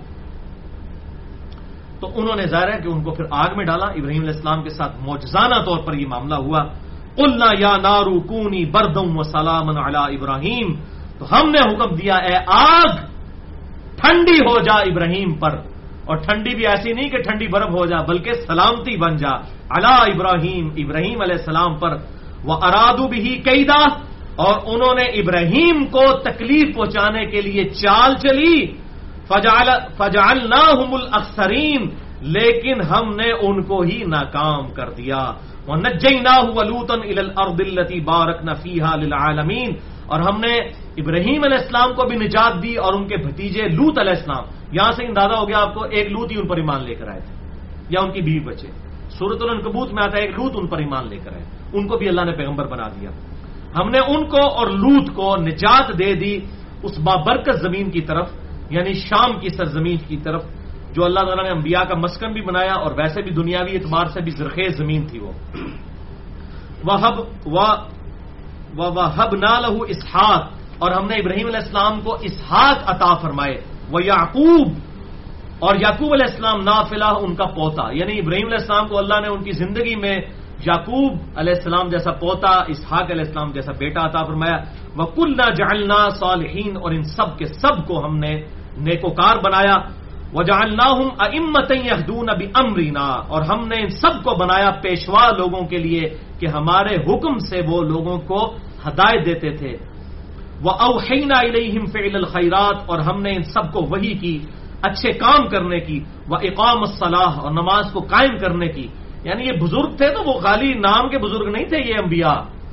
تو انہوں نے ظاہر ہے کہ ان کو پھر آگ میں ڈالا. ابراہیم علیہ السلام کے ساتھ معجزانہ طور پر یہ معاملہ ہوا. قلنا یا نار کونی بردا وسلاما علی ابراہیم، تو ہم نے حکم دیا اے آگ ٹھنڈی ہو جا ابراہیم پر، اور ٹھنڈی بھی ایسی نہیں کہ ٹھنڈی برف ہو جا بلکہ سلامتی بن جا علی ابراہیم، ابراہیم علیہ السلام پر. وارادوا به کیدا، اور انہوں نے ابراہیم کو تکلیف پہنچانے کے لیے چال چلی. فجعل فجعلناهم الاخسرین، لیکن ہم نے ان کو ہی ناکام کر دیا. ونجیناہ ولوطا الی الارض التي بارکنا فیہا للعالمین، اور ہم نے ابراہیم علیہ السلام کو بھی نجات دی اور ان کے بھتیجے لوط علیہ السلام. یہاں سے اندازہ ہو گیا آپ کو ایک لوط ہی ان پر ایمان لے کر آئے تھے یا ان کی بیوی بچے. سورۃ العنکبوت میں آتا ہے ایک لوط ان پر ایمان لے کر آئے، ان کو بھی اللہ نے پیغمبر بنا دیا. ہم نے ان کو اور لوط کو نجات دے دی اس بابرکت زمین کی طرف، یعنی شام کی سرزمین کی طرف، جو اللہ تعالیٰ نے انبیاء کا مسکن بھی بنایا اور ویسے بھی دنیاوی اعتبار سے بھی زرخیز زمین تھی وہ. وَهَبْ وَوَهَبْنَا لَهُ اسحاق، اور ہم نے ابراہیم علیہ السلام کو اسحاق عطا فرمائے. وَيَعْقُوب، اور یعقوب علیہ السلام نافلہ ان کا پوتا، یعنی ابراہیم علیہ السلام کو اللہ نے ان کی زندگی میں یعقوب علیہ السلام جیسا پوتا، اسحاق علیہ السلام جیسا بیٹا عطا فرمایا. وَكُلًّا جَعَلْنَا صَالِحِينَ، اور ان سب کے سب کو ہم نے نیکوکار بنایا. وَجَعَلْنَاهُمْ أَئِمَّةً يَهْدُونَ بِأَمْرِنَا، اور ہم نے ان سب کو بنایا پیشوا لوگوں کے لیے کہ ہمارے حکم سے وہ لوگوں کو ہدایت دیتے تھے. وَأَوْحَيْنَا إِلَيْهِمْ فِعْلَ الْخَيْرَاتِ، اور ہم نے ان سب کو وحی کی اچھے کام کرنے کی. وَإِقَامَ الصَّلَاةِ، اور نماز کو قائم کرنے کی. یعنی یہ بزرگ تھے تو وہ خالی نام کے بزرگ نہیں تھے، یہ انبیاء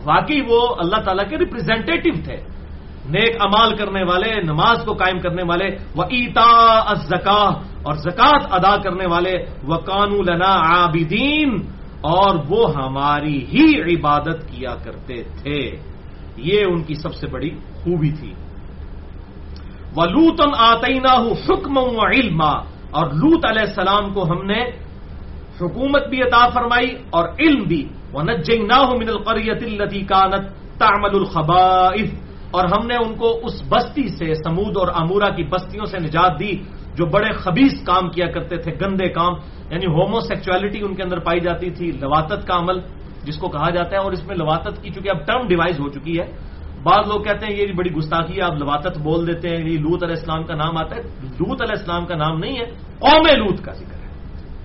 واقعی وہ اللہ تعالیٰ کے ریپرزینٹیٹو تھے، نیک امال کرنے والے، نماز کو قائم کرنے والے، وَإِيتَاءَ الزَّكَاةِ اور زکات ادا کرنے والے، وَكَانُوا لَنَا عَابِدِينَ اور وہ ہماری ہی عبادت کیا کرتے تھے. یہ ان کی سب سے بڑی خوبی تھی. وَلُوطًا آتَيْنَاهُ حُكْمًا وَعِلْمًا اور لوط علیہ السلام کو ہم نے حکومت بھی عطا فرمائی اور علم بھی. وَنَجَّيْنَاهُ مِنَ الْقَرْيَةِ الَّتِي كَانَتْ تَعْمَلُ الْخَبَائِثَ اور ہم نے ان کو اس بستی سے، سمود اور امورا کی بستیوں سے نجات دی جو بڑے خبیث کام کیا کرتے تھے، گندے کام، یعنی ہومو سیکچولیٹی ان کے اندر پائی جاتی تھی، لواطت کا عمل جس کو کہا جاتا ہے. اور اس میں لواطت کی چونکہ اب ٹرم ڈیوائز ہو چکی ہے، بعض لوگ کہتے ہیں یہ بڑی گستاخی ہے، آپ لواطت بول دیتے ہیں. یہ لوط علیہ السلام کا نام آتا ہے، لوط علیہ السلام کا نام نہیں ہے، قوم لوط کا ذکر ہے،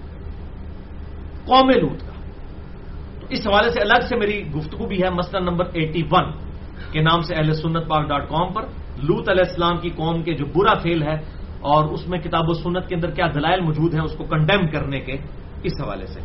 قوم لوط کا. تو اس حوالے سے الگ سے میری گفتگو بھی ہے مسئلہ نمبر ایٹی ون کے نام سے اہل سنت پاک ڈاٹ کام پر. لوط علیہ السلام کی قوم کے جو برا فعل ہے اور اس میں کتاب و سنت کے اندر کیا دلائل موجود ہیں اس کو کنڈیم کرنے کے اس حوالے سے.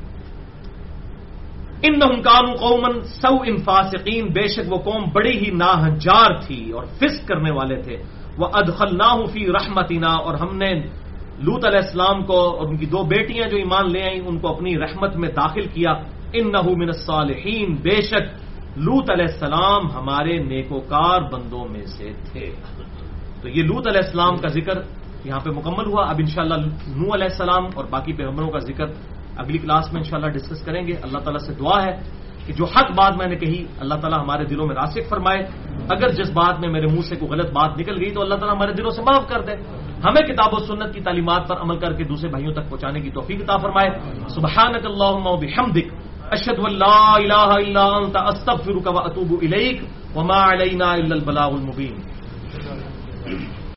انہم کانوا قوما سوء فاسقین بے شک وہ قوم بڑی ہی ناہنجار تھی اور فسق کرنے والے تھے. وادخلناہ فی رحمتنا اور ہم نے لوط علیہ السلام کو اور ان کی دو بیٹیاں جو ایمان لے آئیں ان کو اپنی رحمت میں داخل کیا. انہ من الصالحین بے شک لوط علیہ السلام ہمارے نیکوکار بندوں میں سے تھے. تو یہ لوط علیہ السلام کا ذکر یہاں پہ مکمل ہوا. اب انشاءاللہ نوح علیہ السلام اور باقی پیغمبروں کا ذکر اگلی کلاس میں انشاءاللہ ڈسکس کریں گے. اللہ تعالیٰ سے دعا ہے کہ جو حق بات میں نے کہی اللہ تعالیٰ ہمارے دلوں میں راسخ فرمائے. اگر جس بات میں میرے منہ سے کوئی غلط بات نکل گئی تو اللہ تعالیٰ ہمارے دلوں سے معاف کر دے. ہمیں کتاب و سنت کی تعلیمات پر عمل کر کے دوسرے بھائیوں تک پہنچانے کی توفیق عطا فرمائے. سبحانک اللہم و بحمدک اشہد ان لا الہ الا انت استغفرک و اتوب الیک وما علینا الا البلاغ المبین.